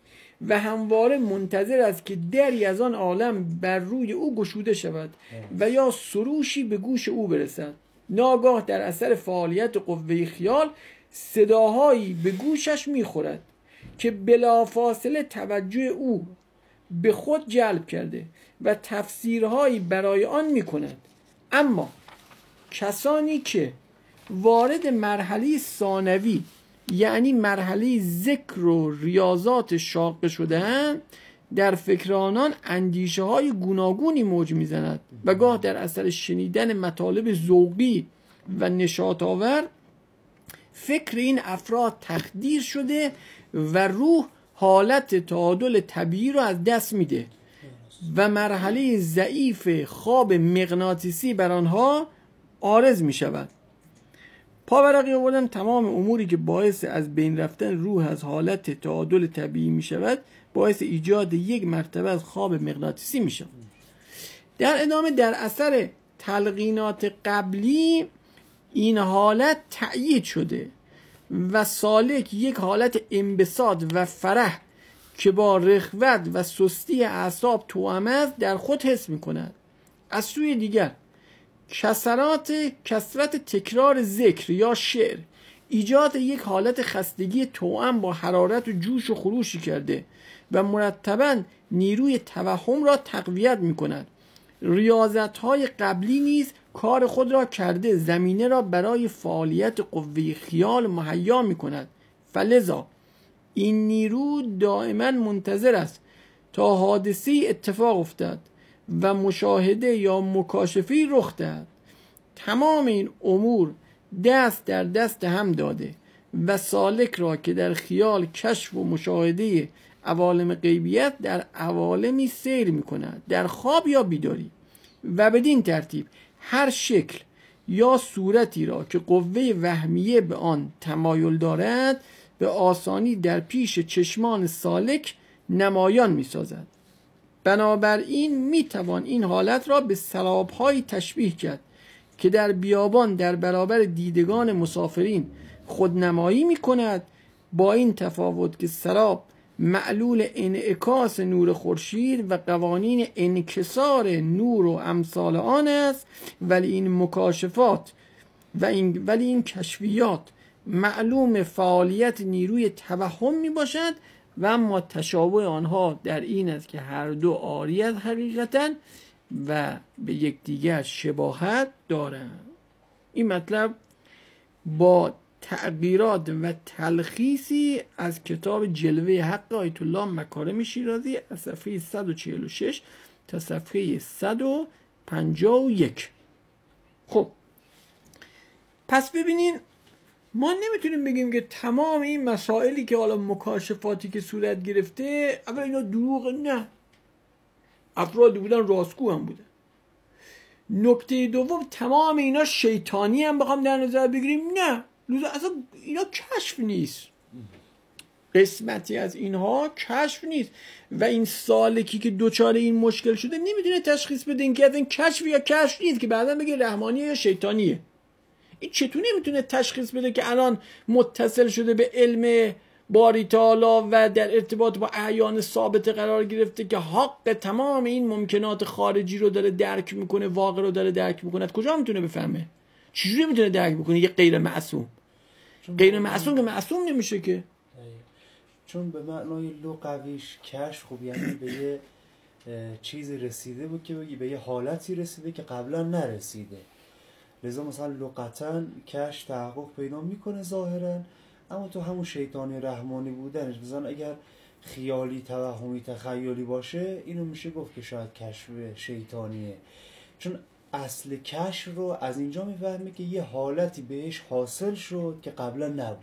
و همواره منتظر است که دری از آن عالم بر روی او گشوده شود و یا سروشی به گوش او برسد. ناگاه در اثر فعالیت قوه خیال صداهایی به گوشش میخورد که بلافاصله توجه او به خود جلب کرده و تفسیرهایی برای آن میکند. اما کسانی که وارد مرحله ثانوی یعنی مرحله ذکر و ریاضات شاقه شده‌اند، در فکر آنان اندیشه های گوناگونی موج میزند و گاه در اثر شنیدن مطالب ذوقی و نشاط آور فکر این افراد تخدیر شده و روح حالت تعادل طبیعی را از دست میده و مرحله ضعیف خواب مغناطیسی بر آنها عارض می شود. پاورقی آوردن تمام اموری که باعث از بین رفتن روح از حالت تعادل طبیعی می شود باعث ایجاد یک مرتبه از خواب مغناطیسی می شود. در ادامه در اثر تلقینات قبلی این حالت تأیید شده و سالک یک حالت انبساط و فرح که با رخوت و سستی اعصاب توأم است در خود حس می کند. از سوی دیگر کسرات کثرت تکرار ذکر یا شعر ایجاد یک حالت خستگی توأم با حرارت و جوش و خروشی کرده و مرتباً نیروی توهم را تقویت می کند. ریاضت‌های قبلی نیز کار خود را کرده زمینه را برای فعالیت قوه خیال مهیا می کند. فلذا این نیرو دائما منتظر است تا حادثی اتفاق افتد و مشاهده یا مکاشفی رخ دهد. تمام این امور دست در دست هم داده و سالک را که در خیال کشف و مشاهده عوالم غیبیت در عوالمی سیر می کند، در خواب یا بیداری، و بدین ترتیب هر شکل یا صورتی را که قوه وهمیه به آن تمایل دارد به آسانی در پیش چشمان سالک نمایان می سازد. بنابراین می توان این حالت را به سراب‌های تشبیه کرد که در بیابان در برابر دیدگان مسافرین خودنمایی می کند، با این تفاوت که سراب معلول انعکاس نور خورشید و قوانین انکسار نور و امثال آن است، ولی این مکاشفات و این ولی این کشفیات معلوم فعالیت نیروی توهم می باشد و اما تشابه آنها در این است که هر دو عاری از حقیقتاً و به یکدیگر شباهت دارند. این مطلب با تغییرات و تلخیصی از کتاب جلوه حق آیت الله مکارم شیرازی از صفحه صد و چهل و شش تا صفحه صد و پنجاه و یک. خب پس ببینین ما نمیتونیم بگیم که تمام این مسائلی که حالا مکاشفاتی که صورت گرفته اول اینا دروغ، نه، افرادی بودن راستگو هم بودن. نکته دوم تمام اینا شیطانی هم بخوام در نظر بگیریم، نه، اصلا اینا کشف نیست، قسمتی از اینها کشف نیست و این سالکی که دوچار این مشکل شده نمیتونه تشخیص بده این که از این کشف یا کشف نیست که بعدا بگه رحمانیه یا شیطانیه. این چطور نمیتونه تشخیص بده که الان متصل شده به علم باری تعالی و در ارتباط با اعیان ثابت قرار گرفته که حق تمام این ممکنات خارجی رو داره درک میکنه، واقع رو داره درک میکنه؟ کجا میتونه بفهمه؟ چجوری میتونه درک بکنه یه غیر معصوم؟ غیر معصوم که معصوم نمیشه که. چون به معنای لغویش کشف خب یعنی به یه چیزی رسیده بود که به یه حالتی رسیده که قبلا نرسیده، لذا مثلا لغتاً کشف تحقق پیدا میکنه ظاهراً، اما تو همون شیطانی رحمانی بودنش مثلا اگر خیالی توهمی تخیلی باشه اینو میشه گفت که شاید کشف شیطانیه، چون اصل کشف رو از اینجا میفهمه که یه حالتی بهش حاصل شد که قبلا نبود.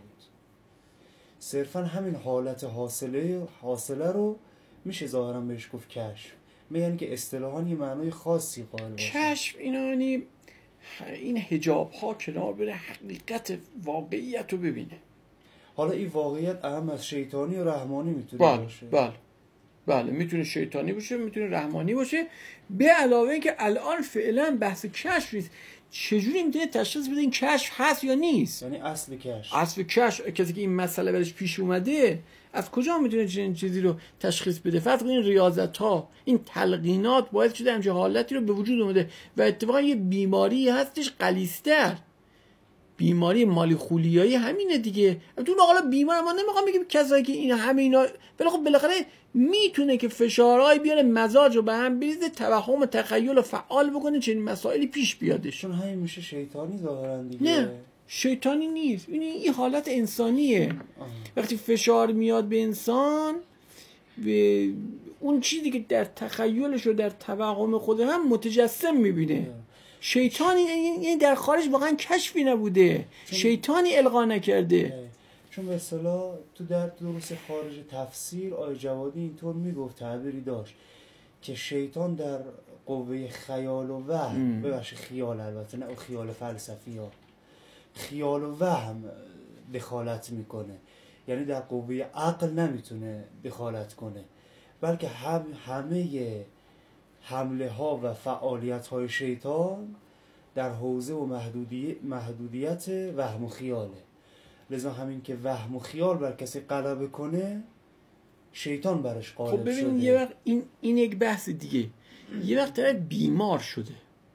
صرفا همین حالت حاصله حاصله رو میشه ظاهرا بهش گفت کشف، میگن که اصطلاحاً یه معنای خاصی قائل باشه. کشف اینانی این حجاب ها کنار بره، حقیقت واقعیت رو ببینه. حالا این واقعیت اهم از شیطانی و رحمانی میتونه بله، باشه. بله بله میتونه شیطانی باشه، میتونه رحمانی باشه، به علاوه اینکه الان فعلا بحث کشف نیست. چجوری میتونه تشخیص بده این کشف هست یا نیست؟ یعنی اصل کشف اصل کشف کسی که این مسئله برش پیش اومده از کجا میتونه چنین چیزی رو تشخیص بده؟ فقط این ریاضت ها، این تلقینات باعث شده همچین حالتی رو به وجود اومده و اتفاقا یه بیماری هستش غلیظ‌تر، بیماری مالی خولیایی همینه دیگه. تو حالا بیمار ما نمیخوام بگیم کسایی که این همه اینا، ولی خب بالاخره میتونه که فشارهای بیاره مزاج رو به هم بریزه، توهم و تخیل رو فعال بکنه، چنین مسائلی پیش بیادش. چون همین میشه شیطانی ظاهرا دیگه. نه شیطانی نیست، این این حالت انسانیه. وقتی فشار میاد به انسان، به اون چیزی که در تخیلش و در توهم خود هم متجسم میبینه. شیطانی یعنی در خارج واقعا کشفی نبوده، شیطانی القا نکرده. چون به اصطلاح تو در دروس خارج تفسیر آیه جوادی اینطور میگفت، تعبیری داشت که شیطان در قوه خیال و وهم، ببخشید خیال البته نه خیال فلسفی ها، خیال و وهم دخالت میکنه، یعنی در قوه عقل نمیتونه دخالت کنه، بلکه هم همه حمله ها و فعالیت های شیطان در حوزه و محدودی... محدودیت وهم و خیاله. لذا همین که وهم و خیال بر کسی غلبه کنه شیطان برش غالب شده. خب ببین یه وقت این این یک بحث دیگه، یه وقت طرف بیمار شده،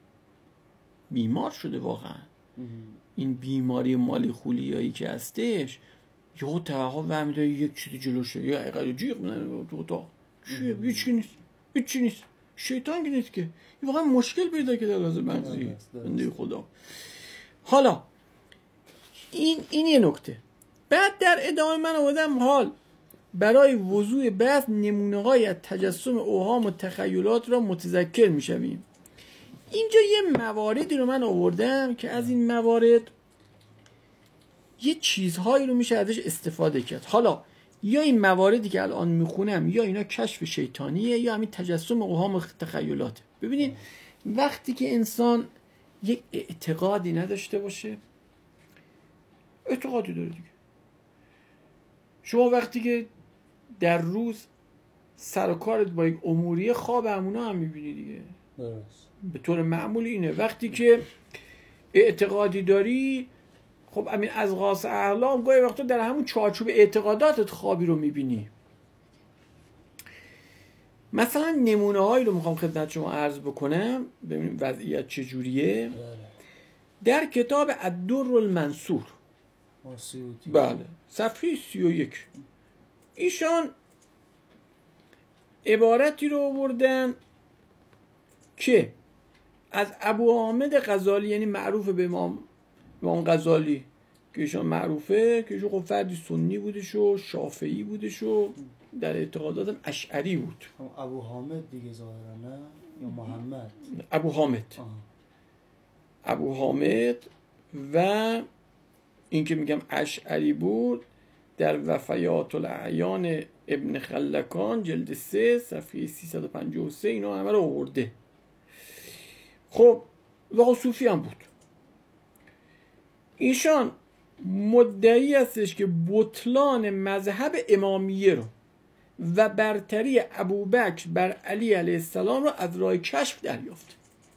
بیمار شده واقعا این بیماری مالی خولیایی که هستش، یا توهم وهم داره یک چیزی جلوشه، یا حقیقت جیغ میزنه تو اتاق، چیه؟ هیچی نیست، هیچی نیست، شیطان که نیست که، این واقعا مشکل پیدا کرده لازم مغزی بنده خدا. حالا این این یه نکته. بعد در ادامه من آمدم حال برای وضوح بحث نمونه‌های از تجسم اوهام و تخیلات را متذکر می‌شویم. اینجا یه مواردی رو من آوردم که از این موارد یه چیزهایی رو میشه ازش استفاده کرد. حالا یا این مواردی که الان میخونم یا اینا کشف شیطانیه یا همین تجسم اوهام و تخیلاته. ببینید وقتی که انسان یک اعتقادی نداشته باشه، اعتقادی داره دیگه. شما وقتی که در روز سر و کارت با یک اموریه، خواب همونا هم میبینی دیگه. درست. به طور معمول اینه. وقتی که اعتقادی داری، خب همین از غاص احلام گاهی وقتا در همون چارچوب اعتقاداتت خوابی رو میبینی. مثلا نمونه هایی رو میخوام خدمت شما عرض بکنم ببینیم وضعیت چجوریه. در کتاب الدر المنصور، بله، صفحه سی و یک، ایشان عبارتی رو آوردن که از ابو حامد غزالی، یعنی معروف به امام امام غزالی که ایشان معروفه، که ایشان خب فردی سنی بودش و شافعی بودش و در اعتقاداتم اشعری بود. ابو حامد دیگه ظاهرا، نه؟ یا محمد؟ ابو حامد. آه. ابو حامد و این که میگم اشعری بود در وفیات الاعیان ابن خلکان جلد سه صفحه سیصد و پنجاه و سه اینا همه رو آورده. خب و صوفی هم بود. ایشان مدعی هستش که بطلان مذهب امامیه رو و برتری ابوبکر بر علی علیه السلام رو از راه کشف دریافت.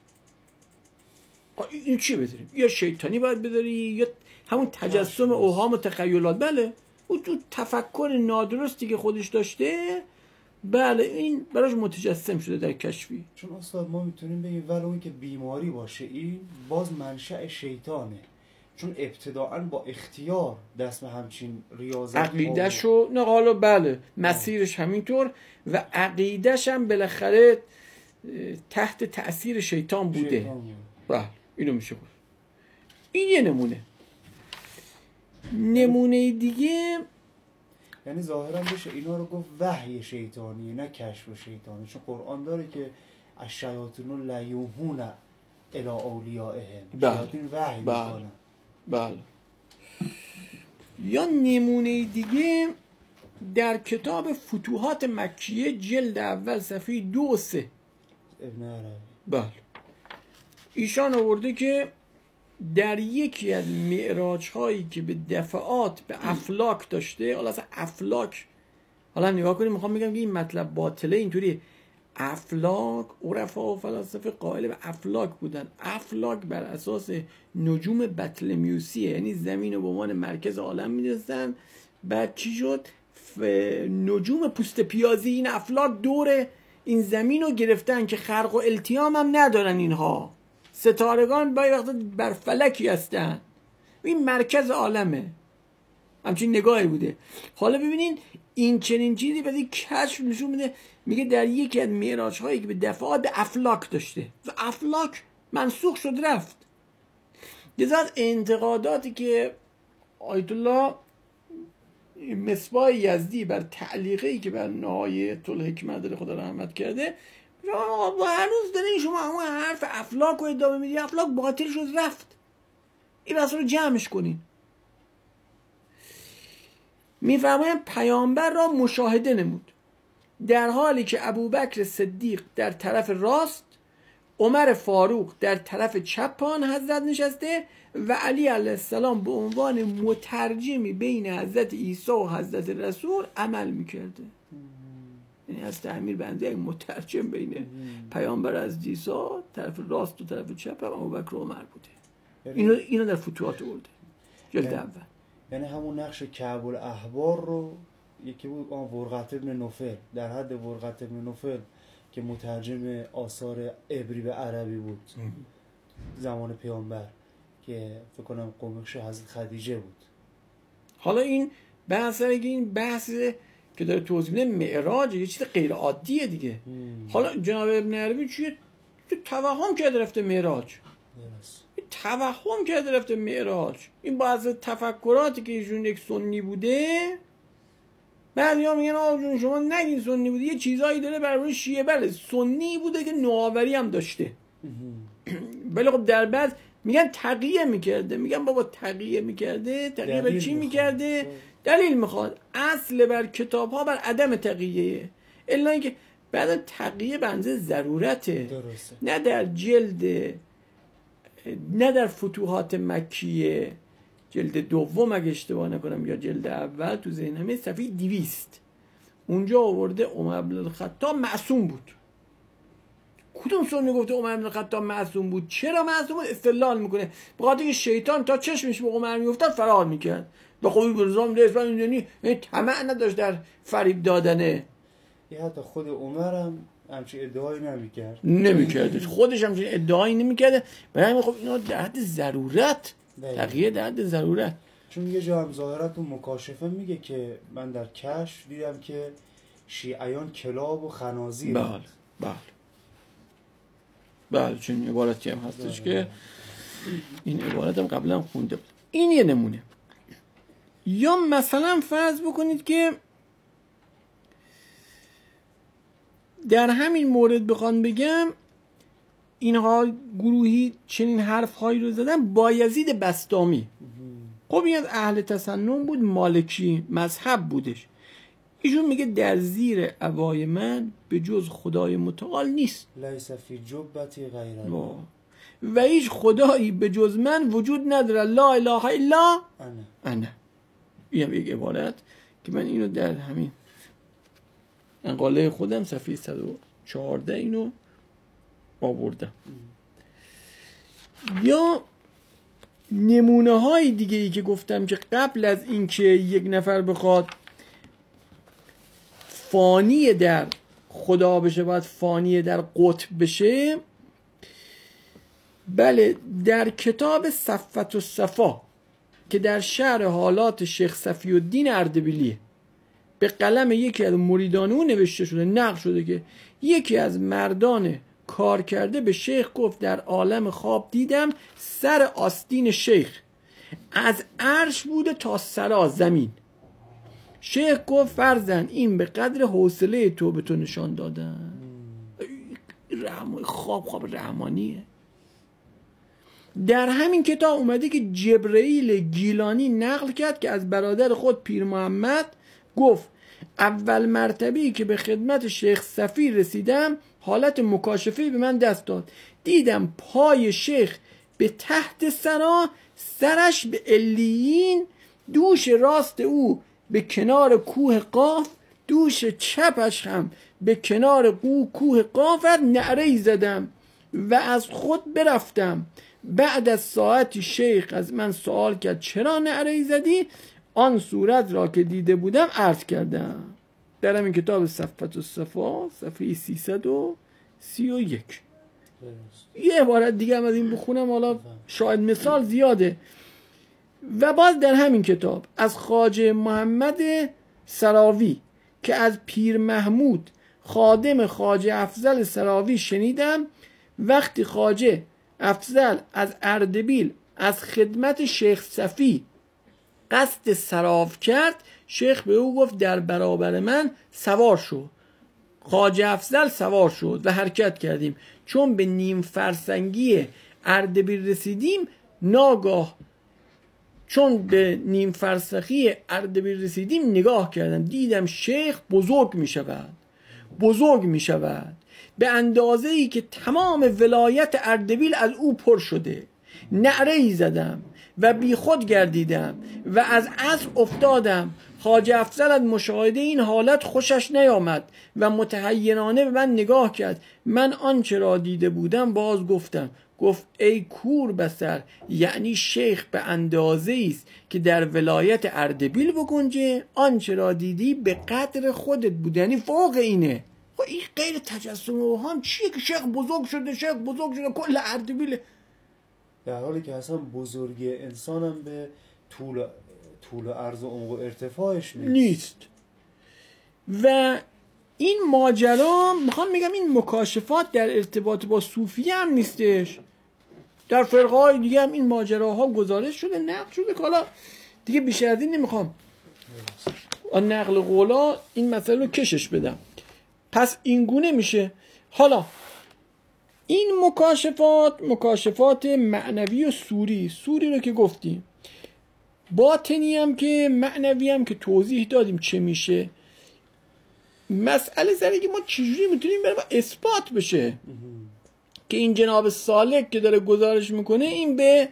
این چی بداریم؟ یا شیطانی باید بداری یا همون تجسم اوهام و تخیلات. بله اون تو تفکر نادرستی که خودش داشته، بله این براش متجسم شده در کشفی. چون استاد ما میتونیم بگیم ولو این که بیماری باشه این باز منشأ شیطانه، چون ابتداعاً با اختیار دست به همچین ریاضت عقیدهشو نه حالا بله مسیرش همینطور و عقیدهش هم بالاخره تحت تأثیر شیطان بوده. شیطان بله اینو میشه گفت. این یه نمونه. نمونه دیگه یعنی ظاهرا بشه اینا رو گفت وحی شیطانی نه کشف شیطانی، چون قرآن داره که الشیاطین لا یوحون الی اولیائهم، شیاطین وحی میکنن. بله. یا نمونه دیگه در کتاب فتوحات مکیه جلد اول صفحه دو و سه ابن عربی، بله، ایشان آورده که در یکی از معراج هایی که به دفعات به افلاک داشته، حالا اصلا افلاک، حالا نگاه کنیم میخوام بگم که این مطلب باطله اینطوری، افلاک عرفا و فلاسفه قائل به افلاک بودن. افلاک بر اساس نجوم بطلمیوسیه، یعنی زمین رو به عنوان مرکز عالم میدونستن. بعد چی شد؟ نجوم پوست پیازی این افلاک دور این زمین رو گرفتن که خرق و التیام هم ندارن. اینها ستارگان با وقت بر فلکی هستن، این مرکز عالمه. همچین نگاهی بوده. حالا ببینین این چنین چیزی بعدی کشف نشون میده، میگه در یکی از معراج هایی که به دفعات به افلاک داشته و افلاک منسوخ شد رفت. دیگه از انتقاداتی که آیت الله مصباح یزدی بر تعلیقی که بر نهایت الحکمت داره خدا رحمت کرده، و هنوز دارین شما همون حرف افلاک رو ادامه میدی، افلاک باطل شد رفت. این بحث رو جمعش کنین. میفرمایند پیامبر را مشاهده نمود در حالی که ابوبکر صدیق در طرف راست، عمر فاروق در طرف چپ آن حضرت نشسته و علی علیه السلام به عنوان مترجمی بین حضرت عیسی و حضرت رسول عمل میکرده. یعنی از تعمیر بنده یک مترجم بین پیامبر از عیسی طرف راست و طرف چپ هم ابوبکر و عمر بوده. اینو اینو در فتوحات آورده جلد اول. یعنی همون نقش کعب الاحبار رو یکی بود آن ورقت ابن نوفل، در حد ورقت ابن نوفل که مترجم آثار عبری به عربی بود زمان پیامبر، که فکر کنم قومش حضرت خدیجه بود. حالا این بحث این بحث که داره توضیح میده معراج یه چیز غیر عادیه دیگه. هم. حالا جناب ابن عربی چیه؟ توهم کرده رفته معراج. توهم کرده رفته معراج. این بعض تفکراتی که ایشون یک سنی بوده، بعضیا میگن آقا جون شما نگین سنی بوده، یه چیزایی داره برای شیعه. بله سنی بوده که نوآوری هم داشته، ولی خب در بعد میگن تقیه میکرده. میگن بابا تقیه میکرده، تقیه بر چی میکرده؟ دلیل میخواد. اصل بر کتاب ها بر عدم تقیه، الا اینکه بعد تقیه بنده ضرورته. درسته. نه در جلد نه در فتوحات مکیه جلد دوم اگه اشتباه نکنم یا جلد اول تو ذهنم صفحه دویست اونجا آورده عمر بن الخطاب معصوم بود. کدوم سنی گفته عمر بن الخطاب معصوم بود؟ چرا معصوم بود؟ استدلال میکنه به خاطر اینکه شیطان تا چشمش به عمر میافتاد فرار میکرد. به خوبی برزام لیس و میدونی طمع نداشت در فریب دادنه. یه حتی خود عمرم همچین ادعایی نمیکرد نمیکرد خودش همچین ادعایی نمیکرد. برای همین خب اینا در حد ضرورت تقیه در حد ضرورت. چون یه جا هم ظاهرا تو مکاشفه میگه که من در کشف دیدم که شیعیان کلاب و خنازیر. بله بله بله چون عبارتی هم هستش که این عبارت هم قبلا خونده بود. این یه نمونه. یا مثلا فرض بکنید که در همین مورد بخوام بگم اینها گروهی چنین حرف هایی رو زدن. بایزید بسطامی خب این از اهل تسنن بود، مالکی مذهب بودش. ایشون میگه در زیر عبای من به جز خدای متعال نیست، لیس فی جبتی غیر الله، و هیچ خدایی به جز من وجود نداره، لا اله الا انا انا. این هم یک عبارت که من اینو در همین انقاله خودم صفحه صد و چهارده اینو آوردم. یا نمونه های دیگه ای که گفتم که قبل از اینکه یک نفر بخواد فانی در خدا بشه باید فانی در قطب بشه. بله در کتاب صفت و صفا که در شرح حالات شیخ صفی الدین اردبیلی به قلم یکی از مریدان او نوشته شده، نقل شده که یکی از مردان کار کرده به شیخ گفت در عالم خواب دیدم سر آستین شیخ از عرش بوده تا سر زمین. شیخ گفت فرزند این به قدر حوصله تو به تو نشان دادن. رحم... خواب خواب رحمانیه. در همین کتاب اومده که جبرئیل گیلانی نقل کرد که از برادر خود پیر محمد گفت اول مرتبه‌ای که به خدمت شیخ صفی رسیدم حالت مکاشفه‌ای به من دست داد. دیدم پای شیخ به تحت سرا، سرش به علیین، دوش راست او به کنار کوه قاف، دوش چپش هم به کنار کوه قاف نعره‌ای زدم و از خود برفتم. بعد از ساعتی شیخ از من سوال کرد چرا نعره‌ای زدی؟ آن صورت را که دیده بودم عرض کردم. در همین کتاب صفت و صفا صفحه سیصد و سی و یک. یه عبارت دیگه هم از این بخونم، حالا شاید مثال زیاده. و باز در همین کتاب از خواجه محمد سراوی که از پیر محمود خادم خواجه افضل سراوی شنیدم وقتی خواجه افضل از اردبیل از خدمت شیخ صفی قصد سراف کرد، شیخ به او گفت در برابر من سوار شو. خواجه افضل سوار شد و حرکت کردیم. چون به نیم فرسنگی اردبیل رسیدیم ناگاه چون به نیم فرسخی اردبیل رسیدیم نگاه کردم دیدم شیخ بزرگ می شود بزرگ می شود به اندازه ای که تمام ولایت اردبیل از او پر شده. نعره‌ای زدم و بی خود گردیدم و از اسب افتادم. خواجه افضل از مشاهده این حالت خوشش نیامد و متحیرانه به من نگاه کرد. من آنچه را دیده بودم باز گفتم. گفت ای کور بسر، یعنی شیخ به اندازه است که در ولایت اردبیل بگنجه. آنچه را دیدی به قدر خودت بود، یعنی فوق اینه. خب این غیر تجسم اوهام چیه که شیخ بزرگ شده شیخ بزرگ شده کل اردبیل، در حالی که اصلا بزرگی انسانم به طول طول عرض و عمق و ارتفاعش نیست. نیست. و این ماجرا میخوام میگم این مکاشفات در ارتباط با صوفیه هم نیستش، در فرقه های دیگه هم این ماجراها گزارش شده نقل شده که حالا دیگه بیشتر از این نمیخوام آن نقل قولا این مسئله رو کشش بدم. پس این گونه میشه. حالا این مکاشفات مکاشفات معنوی و سوری سوری رو که گفتیم، باطنی هم که معنوی هم که توضیح دادیم چه میشه. مسئله سره که ما چجوری میتونیم برای اثبات بشه که این جناب سالک که داره گزارش میکنه این به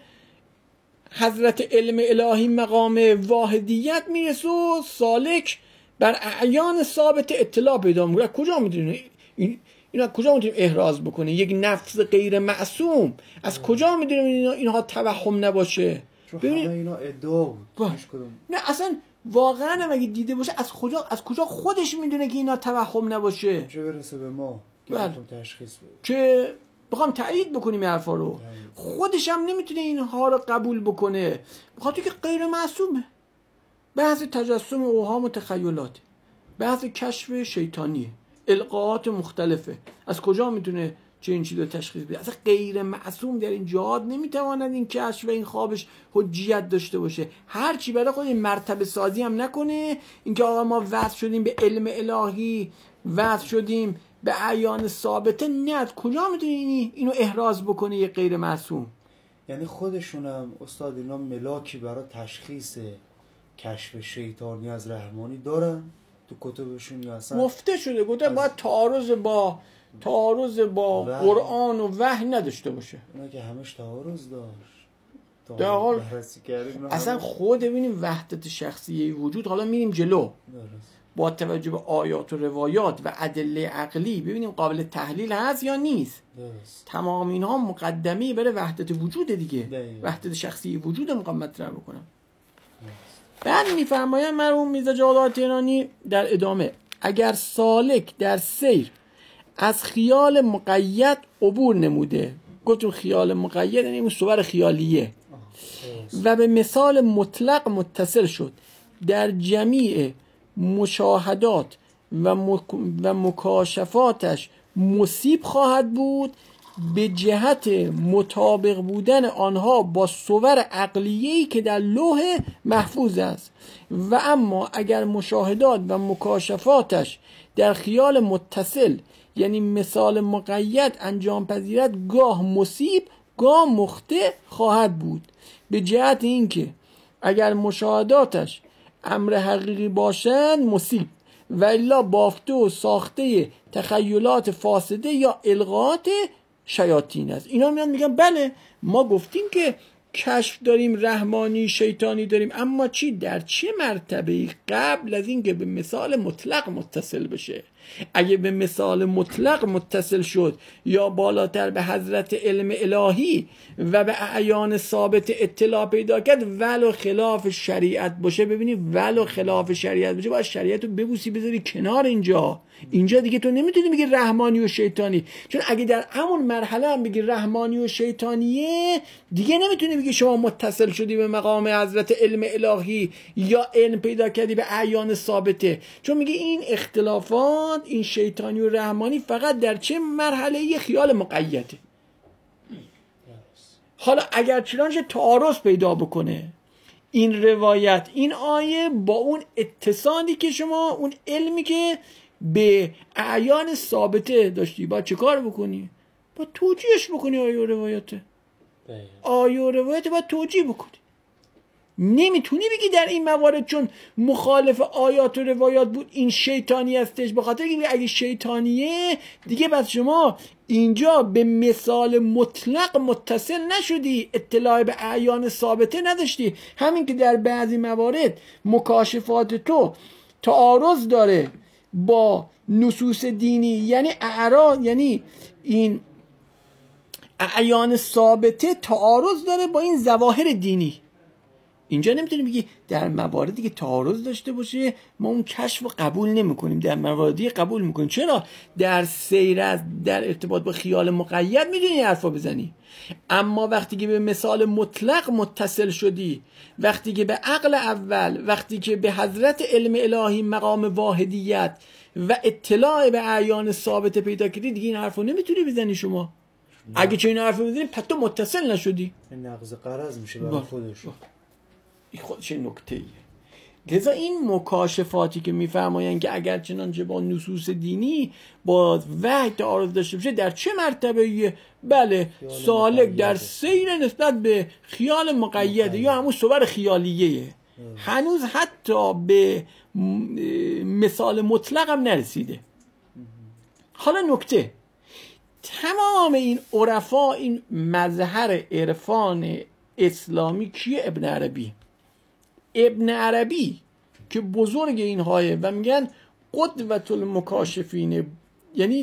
حضرت علم الهی مقام واحدیت میرسه و سالک بر اعیان ثابت اطلاع پیدا میکنه. کجا میدونه این اینا کجا میتونیم احراز بکنیم؟ یک نفس غیر معصوم از کجا میدونیم اینا اینها توهم نباشه؟ چون همه اینا ادعا بود. نه اصلا واقعا مگه دیده باشه از کجا از کجا خودش میدونه که اینا توهم نباشه؟ چه برسه به ما که بله. تشخیص بدیم که بخوام تایید بکنیم این حرفا رو. خودش هم نمیتونه اینها رو قبول بکنه بخاطر که غیر معصومه. بحث تجسم اوهام و تخیلات، بحث کشف شیطانی، القاءات مختلفه. از کجا میتونه چه این چیز رو تشخیص بده؟ اصلا غیر معصوم در این جهات نمیتواند این کشف و این خوابش حجیت داشته باشه. هر چی برای خود مرتبه سازی هم نکنه، اینکه آقا ما وصل شدیم به علم الهی، وصل شدیم به اعیان ثابته، نه. از کجا میتونه اینی اینو احراز بکنه یه غیر معصوم؟ یعنی خودشونم استاد اینا ملاکی برای تشخیص کشف شیطانی از رحمانی دارن تو کتبشون یا اصلا مفته شده گفته باید تعارض با تعارض با وحی. قرآن و وحی نداشته باشه. اونا که همش تعارض داشت در حال کردیم اصلا خود ببینیم وحدت شخصی وجود. حالا میریم جلو درست. با توجه به آیات و روایات و ادله عقلی ببینیم قابل تحلیل هست یا نیست. درست. تمام اینها مقدمه برای وحدت وجود دیگه. دقیقا. وحدت شخصی وجود میخوام مطرح بکنم. بعد میفرمایند مرحوم میرزا جواد تهرانی در ادامه اگر سالک در سیر از خیال مقید عبور نموده، گفتم خیال مقید یعنی اون صور خیالیه، و به مثال مطلق متصل شد در جمیع مشاهدات و, مک... و مکاشفاتش مصیب خواهد بود به جهت مطابق بودن آنها با صور عقلیه‌ای که در لوح محفوظ است. و اما اگر مشاهدات و مکاشفاتش در خیال متصل یعنی مثال مقید انجام پذیرد، گاه مصیب گاه مخطئ خواهد بود به جهت اینکه اگر مشاهداتش امر حقیقی باشند مصیب و الا بافته و ساخته تخیلات فاسده یا الغات شیاطین است. اینا میان میگن بله ما گفتیم که کشف داریم، رحمانی شیطانی داریم، اما چی در چه مرتبه قبل از این که به مثال مطلق متصل بشه؟ اگه به مثال مطلق متصل شد یا بالاتر به حضرت علم الهی و به اعیان ثابت اطلاع پیدا کرد ولو خلاف شریعت باشه، ببینید ولو خلاف شریعت باشه باید شریعت رو ببوسی بذاری کنار. اینجا اینجا دیگه تو نمیتونی بگی رحمانی و شیطانی، چون اگه در همون مرحله هم بگی رحمانی و شیطانیه دیگه نمیتونی بگی شما متصل شدی به مقام حضرت علم الهی یا علم پیدا کردی به اعیان ثابته، چون میگه این اختلافات این شیطانی و رحمانی فقط در چه مرحله یه خیال مقیده. حالا اگر چنانچه تعارض پیدا بکنه این روایت این آیه با اون اتصالی که شما اون علمی که به اعیان ثابته داشتی باید چه کار بکنی؟ باید توجیهش بکنی. آیه و روایته آیه و روایت باید توجیه بکنی. نمیتونی بگی در این موارد چون مخالف آیات و روایات بود این شیطانی هستش، بخاطر که اگه شیطانیه دیگه بس شما اینجا به مثال مطلق متصل نشدی، اطلاع به اعیان ثابته نداشتی. همین که در بعضی موارد مکاشفات تو تعارض داره با نصوص دینی، یعنی اعراض، یعنی این اعیان ثابته تعارض داره با این ظواهر دینی. اینجا نمیتونیم بگی در مواردی که تعارض داشته باشه ما اون کشف رو قبول نمیکنیم، در مواردی قبول میکنیم. چرا؟ در سیر از در ارتباط با خیال مقید میدونی حرفا بزنی، اما وقتی که به مثال مطلق متصل شدی، وقتی که به عقل اول، وقتی که به حضرت علم الهی مقام واحدیت و اطلاع به اعیان ثابت پیدا کردی، دیگه این حرفو نمیتونی بزنی شما. اگه چه این حرفو بزنی پس تو متصل نشدی. نقض قرض میشه برای خودش. این خودش نکته ایه. لذا این مکاشفاتی که میفرمایند که اگر چنانچه با نصوص دینی با وحی تعارض داشته باشه در چه مرتبه ایه؟ بله سالک در سیر نسبت به خیال مقیده یا همون صور خیالیه، هنوز حتی به مثال مطلق هم نرسیده. حالا نکته، تمام این عرفا، این مظهر عرفان اسلامی کیه؟ ابن عربی. ابن عربی که بزرگ اینهایه و میگن قدوة المکاشفین، یعنی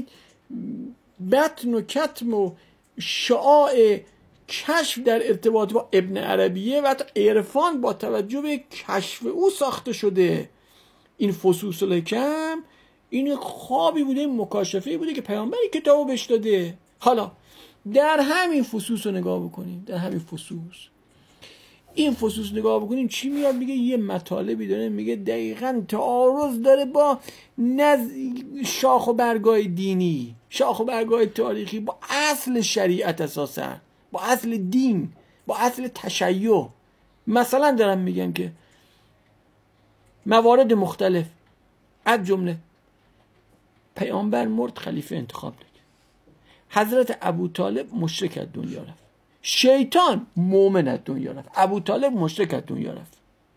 بطن و کتم و شعاع کشف در ارتباط با ابن عربیه و عرفان با توجه به کشف او ساخته شده. این فصوص الحکم این خوابی بوده، این مکاشفه بوده که پیامبری کتابو بهش داده. حالا در همین فصوص رو نگاه بکنیم، در همین فصوص این فصوص نگاه بکنیم چی میاد؟ میگه یه مطالبی داره، میگه دقیقاً تعارض داره با نز... شاخ و برگای دینی، شاخ و برگای تاریخی، با اصل شریعت، اساساً با اصل دین، با اصل تشیع. مثلا دارم میگم که موارد مختلف، از جمله پیامبر مرد، خلیفه انتخاب داد، حضرت ابوطالب مشرک از دنیا رفت، شیطان مومن از دنیا رفت، ابوطالب مشرک از دنیا رفت.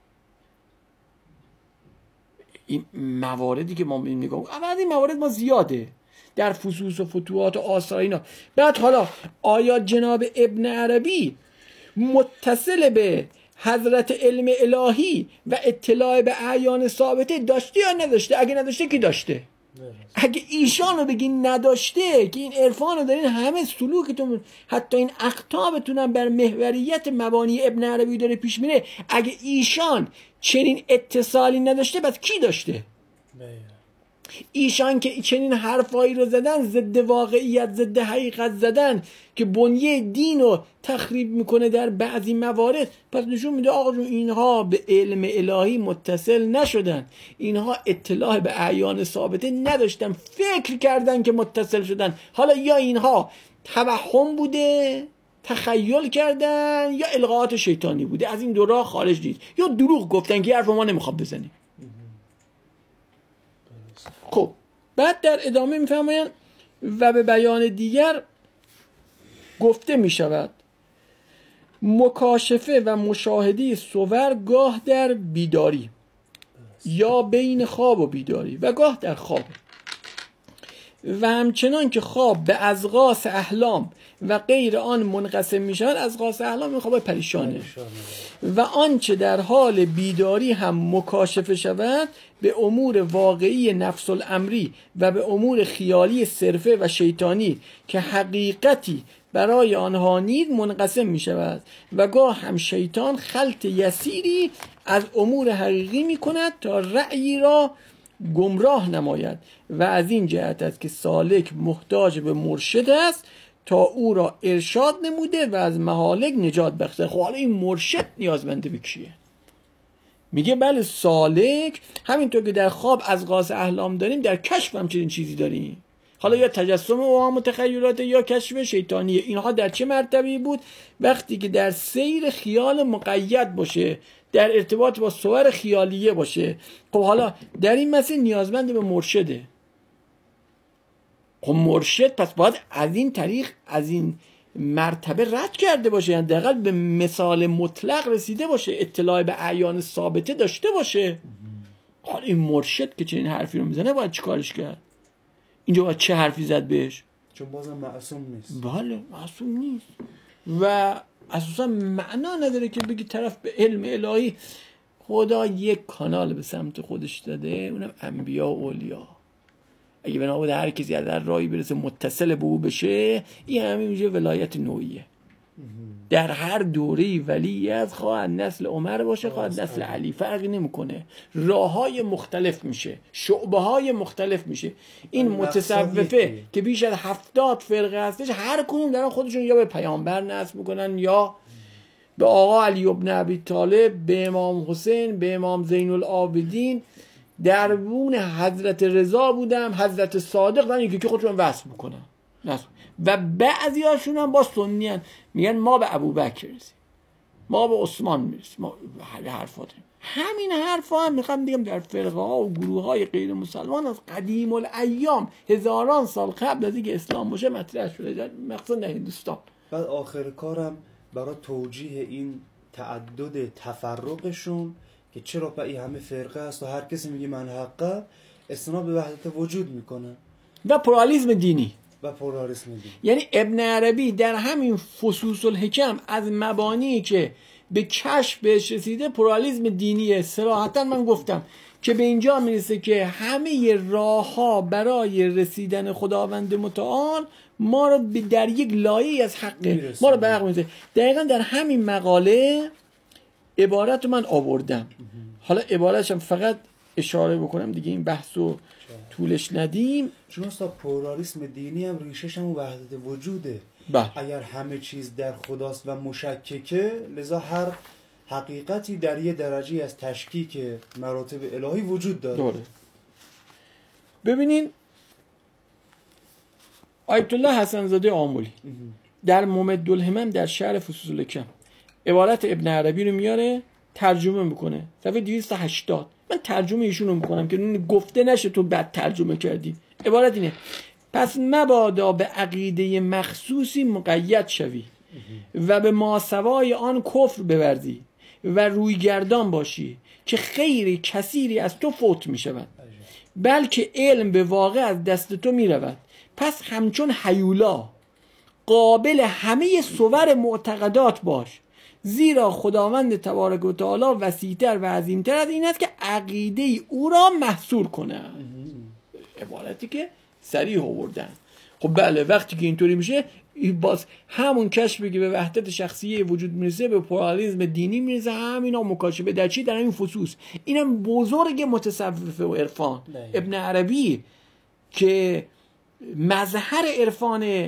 این مواردی که ما می‌بینیم نگاه کنیم، اول این موارد ما زیاده در فصوص و فتوحات و آثار اینا. بعد حالا آیا جناب ابن عربی متصل به حضرت علم الهی و اطلاع به اعیان ثابته داشته یا نداشته؟ اگه نداشته کی داشته؟ اگه ایشان رو بگین نداشته، که این عرفان رو دارین، همه سلوکتون حتی این اقطابتون هم بر محوریت مبانی ابن عربی داره پیش میره، اگه ایشان چنین اتصالی نداشته بس کی داشته؟ ایشان که چنین حرفایی رو زدن، ضد واقعیت، ضد حقیقت زدن که بنیه دین رو تخریب میکنه در بعضی موارد، پس نشون میده آقا جون اینها به علم الهی متصل نشدن، اینها اطلاع به اعیان ثابته نداشتن، فکر کردن که متصل شدن. حالا یا اینها توهم بوده، تخیل کردن، یا القاءات شیطانی بوده، از این دو راه خارج نیست، یا دروغ گفتن که حرف ما نمیخواد بزنیم. خب بعد در ادامه میفرمایند و به بیان دیگر گفته می شود مکاشفه و مشاهده صور گاه در بیداری یا بین خواب و بیداری و گاه در خواب، و همچنان که خواب به ازغاث احلام و غیر آن منقسم می شود. ازغاث احلام این خواب پریشانه و آنچه در حال بیداری هم مکاشفه شود به امور واقعی نفس الامری و به امور خیالی صرفه و شیطانی که حقیقتی برای آنها نیز منقسم می شود و گاه هم شیطان خلط یسیری از امور حقیقی می کند تا رأیی را گمراه نماید و از این جهت است که سالک محتاج به مرشد است تا او را ارشاد نموده و از مهالک نجات بخشه. خب حالا این مرشد نیازمنده به کیه؟ میگه بله سالک همینطور که در خواب از غاص احلام داریم، در کشف هم چنین چیزی داریم. حالا یا تجسم اوهام و تخیلات یا کشف شیطانیه. اینها در چه مرتبه‌ای بود؟ وقتی که در سیر خیال مقید باشه، در ارتباط با صور خیالیه باشه. خب حالا در این مسئله نیازمند به مرشده. خب مرشد پس باید از این طریق از این مرتبه رد کرده باشه، یعنی دقیقاً به مثال مطلق رسیده باشه، اطلاع به اعیان ثابته داشته باشه. حالا این مرشد که چنین حرفی رو میزنه باید چیکارش کرد؟ اینجا باید چه حرفی زد بهش؟ چون بازم معصوم نیست. بله معصوم نیست و اساسا معنا نداره که بگی طرف به علم الهی. خدا یک کانال به سمت خودش داده، اونم انبیا و اولیا. اگه بنا بود هر کسی از در راهی برسه متصل به او بشه، این همین میشه ولایت نوعیه. در هر دوره ولی از خواه نسل عمر باشه خواه نسل علی فرقی نمیکنه، راههای مختلف میشه، شعبه های مختلف میشه. این متصوفه که بیش از هفتاد فرقه هستش، هر کدوم دارن خودشون یا به پیامبر نسب میکنن یا به آقا علی ابن ابی طالب، به امام حسین، به امام زین العابدین، دربون حضرت رضا بودم، حضرت صادق، دارن یکی که خودشون وصف میکنن. و بعضی هاشون هم با سنی هن. میگن ما به ابوبکر رسیم، ما به عثمان میرسیم، ما به حرفا داریم. همین حرفا هم میخوام بگم در فرقه ها و گروه های غیر مسلمان از قدیم الایام، هزاران سال قبل از اینکه اسلام باشه مطرح شده، مخصوصا در هندوستان. بعد آخر کارم برای توجیه این تعدد تفرقشون که چرا به این همه فرقه است و هر کسی میگه من حقه، استناد به وحدت وجود میکنه و پرالیسم دینی و پرالیسم دینی. یعنی ابن عربی در همین فصوص الحکم از مبانی که به کشف بهش رسیده پرالیسم دینیه. صراحتا من گفتم که به اینجا میرسه که همه راه ها برای رسیدن خداوند متعال ما رو در یک لایه از حق ما رو برق میرسه. دقیقا در همین مقاله عبارت رو من آوردم. حالا عبارتشم فقط اشاره بکنم دیگه، این بحث رو طولش ندیم. چون اصلا پلورالیسم دینی هم ریشش هم وحدت وجوده. بله. اگر همه چیز در خداست و مشککه، لذا هر حقیقتی در یه درجه از تشکیک مراتب الهی وجود داره. داره. ببینین آیت الله حسن زاده آملی در ممد الهمم در شرح فصول الحکم عبارت ابن عربی رو میاره ترجمه میکنه، صفحه دویست و هشتاد. من ترجمه ایشون رو میکنم که گفته نشه تو بد ترجمه کردی. عبارت اینه: پس مبادا به عقیده مخصوصی مقید شوی و به ماسوای آن کفر بورزی و روی گردان باشی که خیری کثیری از تو فوت می شود، بلکه علم به واقع از دست تو می رود. پس همچون حیولا قابل همه صور معتقدات باش، زیرا خداوند تبارک و تعالی وسیع‌تر و عظیم‌تر از این است که عقیده او را محصور کنه. عبارتی که صریح آوردن. خب بله، وقتی که اینطوری میشه باز همون کشفی که به وحدت شخصیه وجود میرسه، به پلورالیسم دینی میرسه، همینا مکاشفه در چی؟ در این فصوص. اینم بزرگ متصوف و عرفان ابن عربی که مظهر عرفان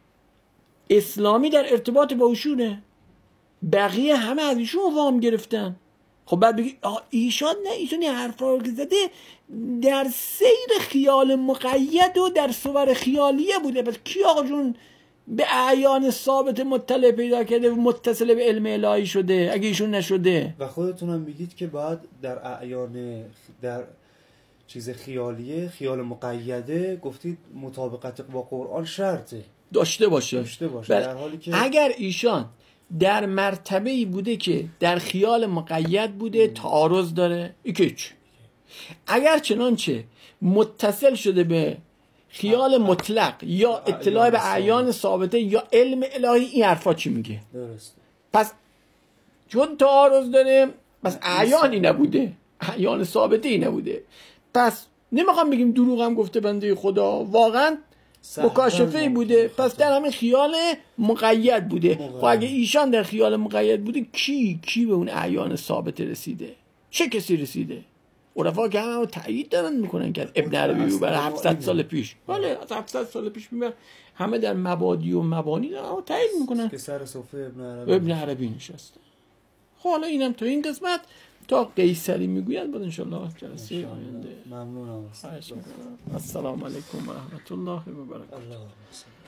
اسلامی در ارتباط با ایشونه، بقیه همه از ایشون وام گرفتن. خب بعد بگی ایشان نه، ایشان این حرفا رو که زده در سیر خیال مقید و در صور خیالیه بوده. پس کی آقا جون به اعیان ثابت مطلع پیدا کرده و متصل به علم الهی شده اگه ایشون نشده؟ و خودتونم میگید که بعد در اعیان در چیز خیالیه، خیال مقیده، گفتید مطابقت با قرآن شرطه داشته باشه, داشته باشه. در حالی که اگر ایشان در مرتبه‌ای بوده که در خیال مقید بوده تعارض داره، ایکیچ. اگر چنانچه متصل شده به خیال مطلق یا اطلاع به اعیان ثابته یا علم الهی، این حرفا چی میگه؟ درست. پس چون تعارض داره، پس اعیانی نبوده، اعیان ثابته ای نبوده. پس نمیخوام بگیم دروغ هم گفته بنده خدا، واقعا مکاشفه بوده. پس در همین خیال مقید بوده. خب اگه ایشان در خیال مقید بوده، کی کی به اون اعیان ثابت رسیده؟ چه کسی رسیده؟ عرفا که همه تایید دارن میکنن که ابن عربی برای هفتصد سال پیش، بله از هفتصد سال پیش میبرن، همه در مبادی و مبانی دارن تایید میکنن که سر صفحه ابن عربی ابن عربی نشسته. خب حالا اینم تا این قسمت، تا قیصری میگوید بعد انشالله جلسه آینده. ممنونم. السلام علیکم و رحمت الله و برکاته.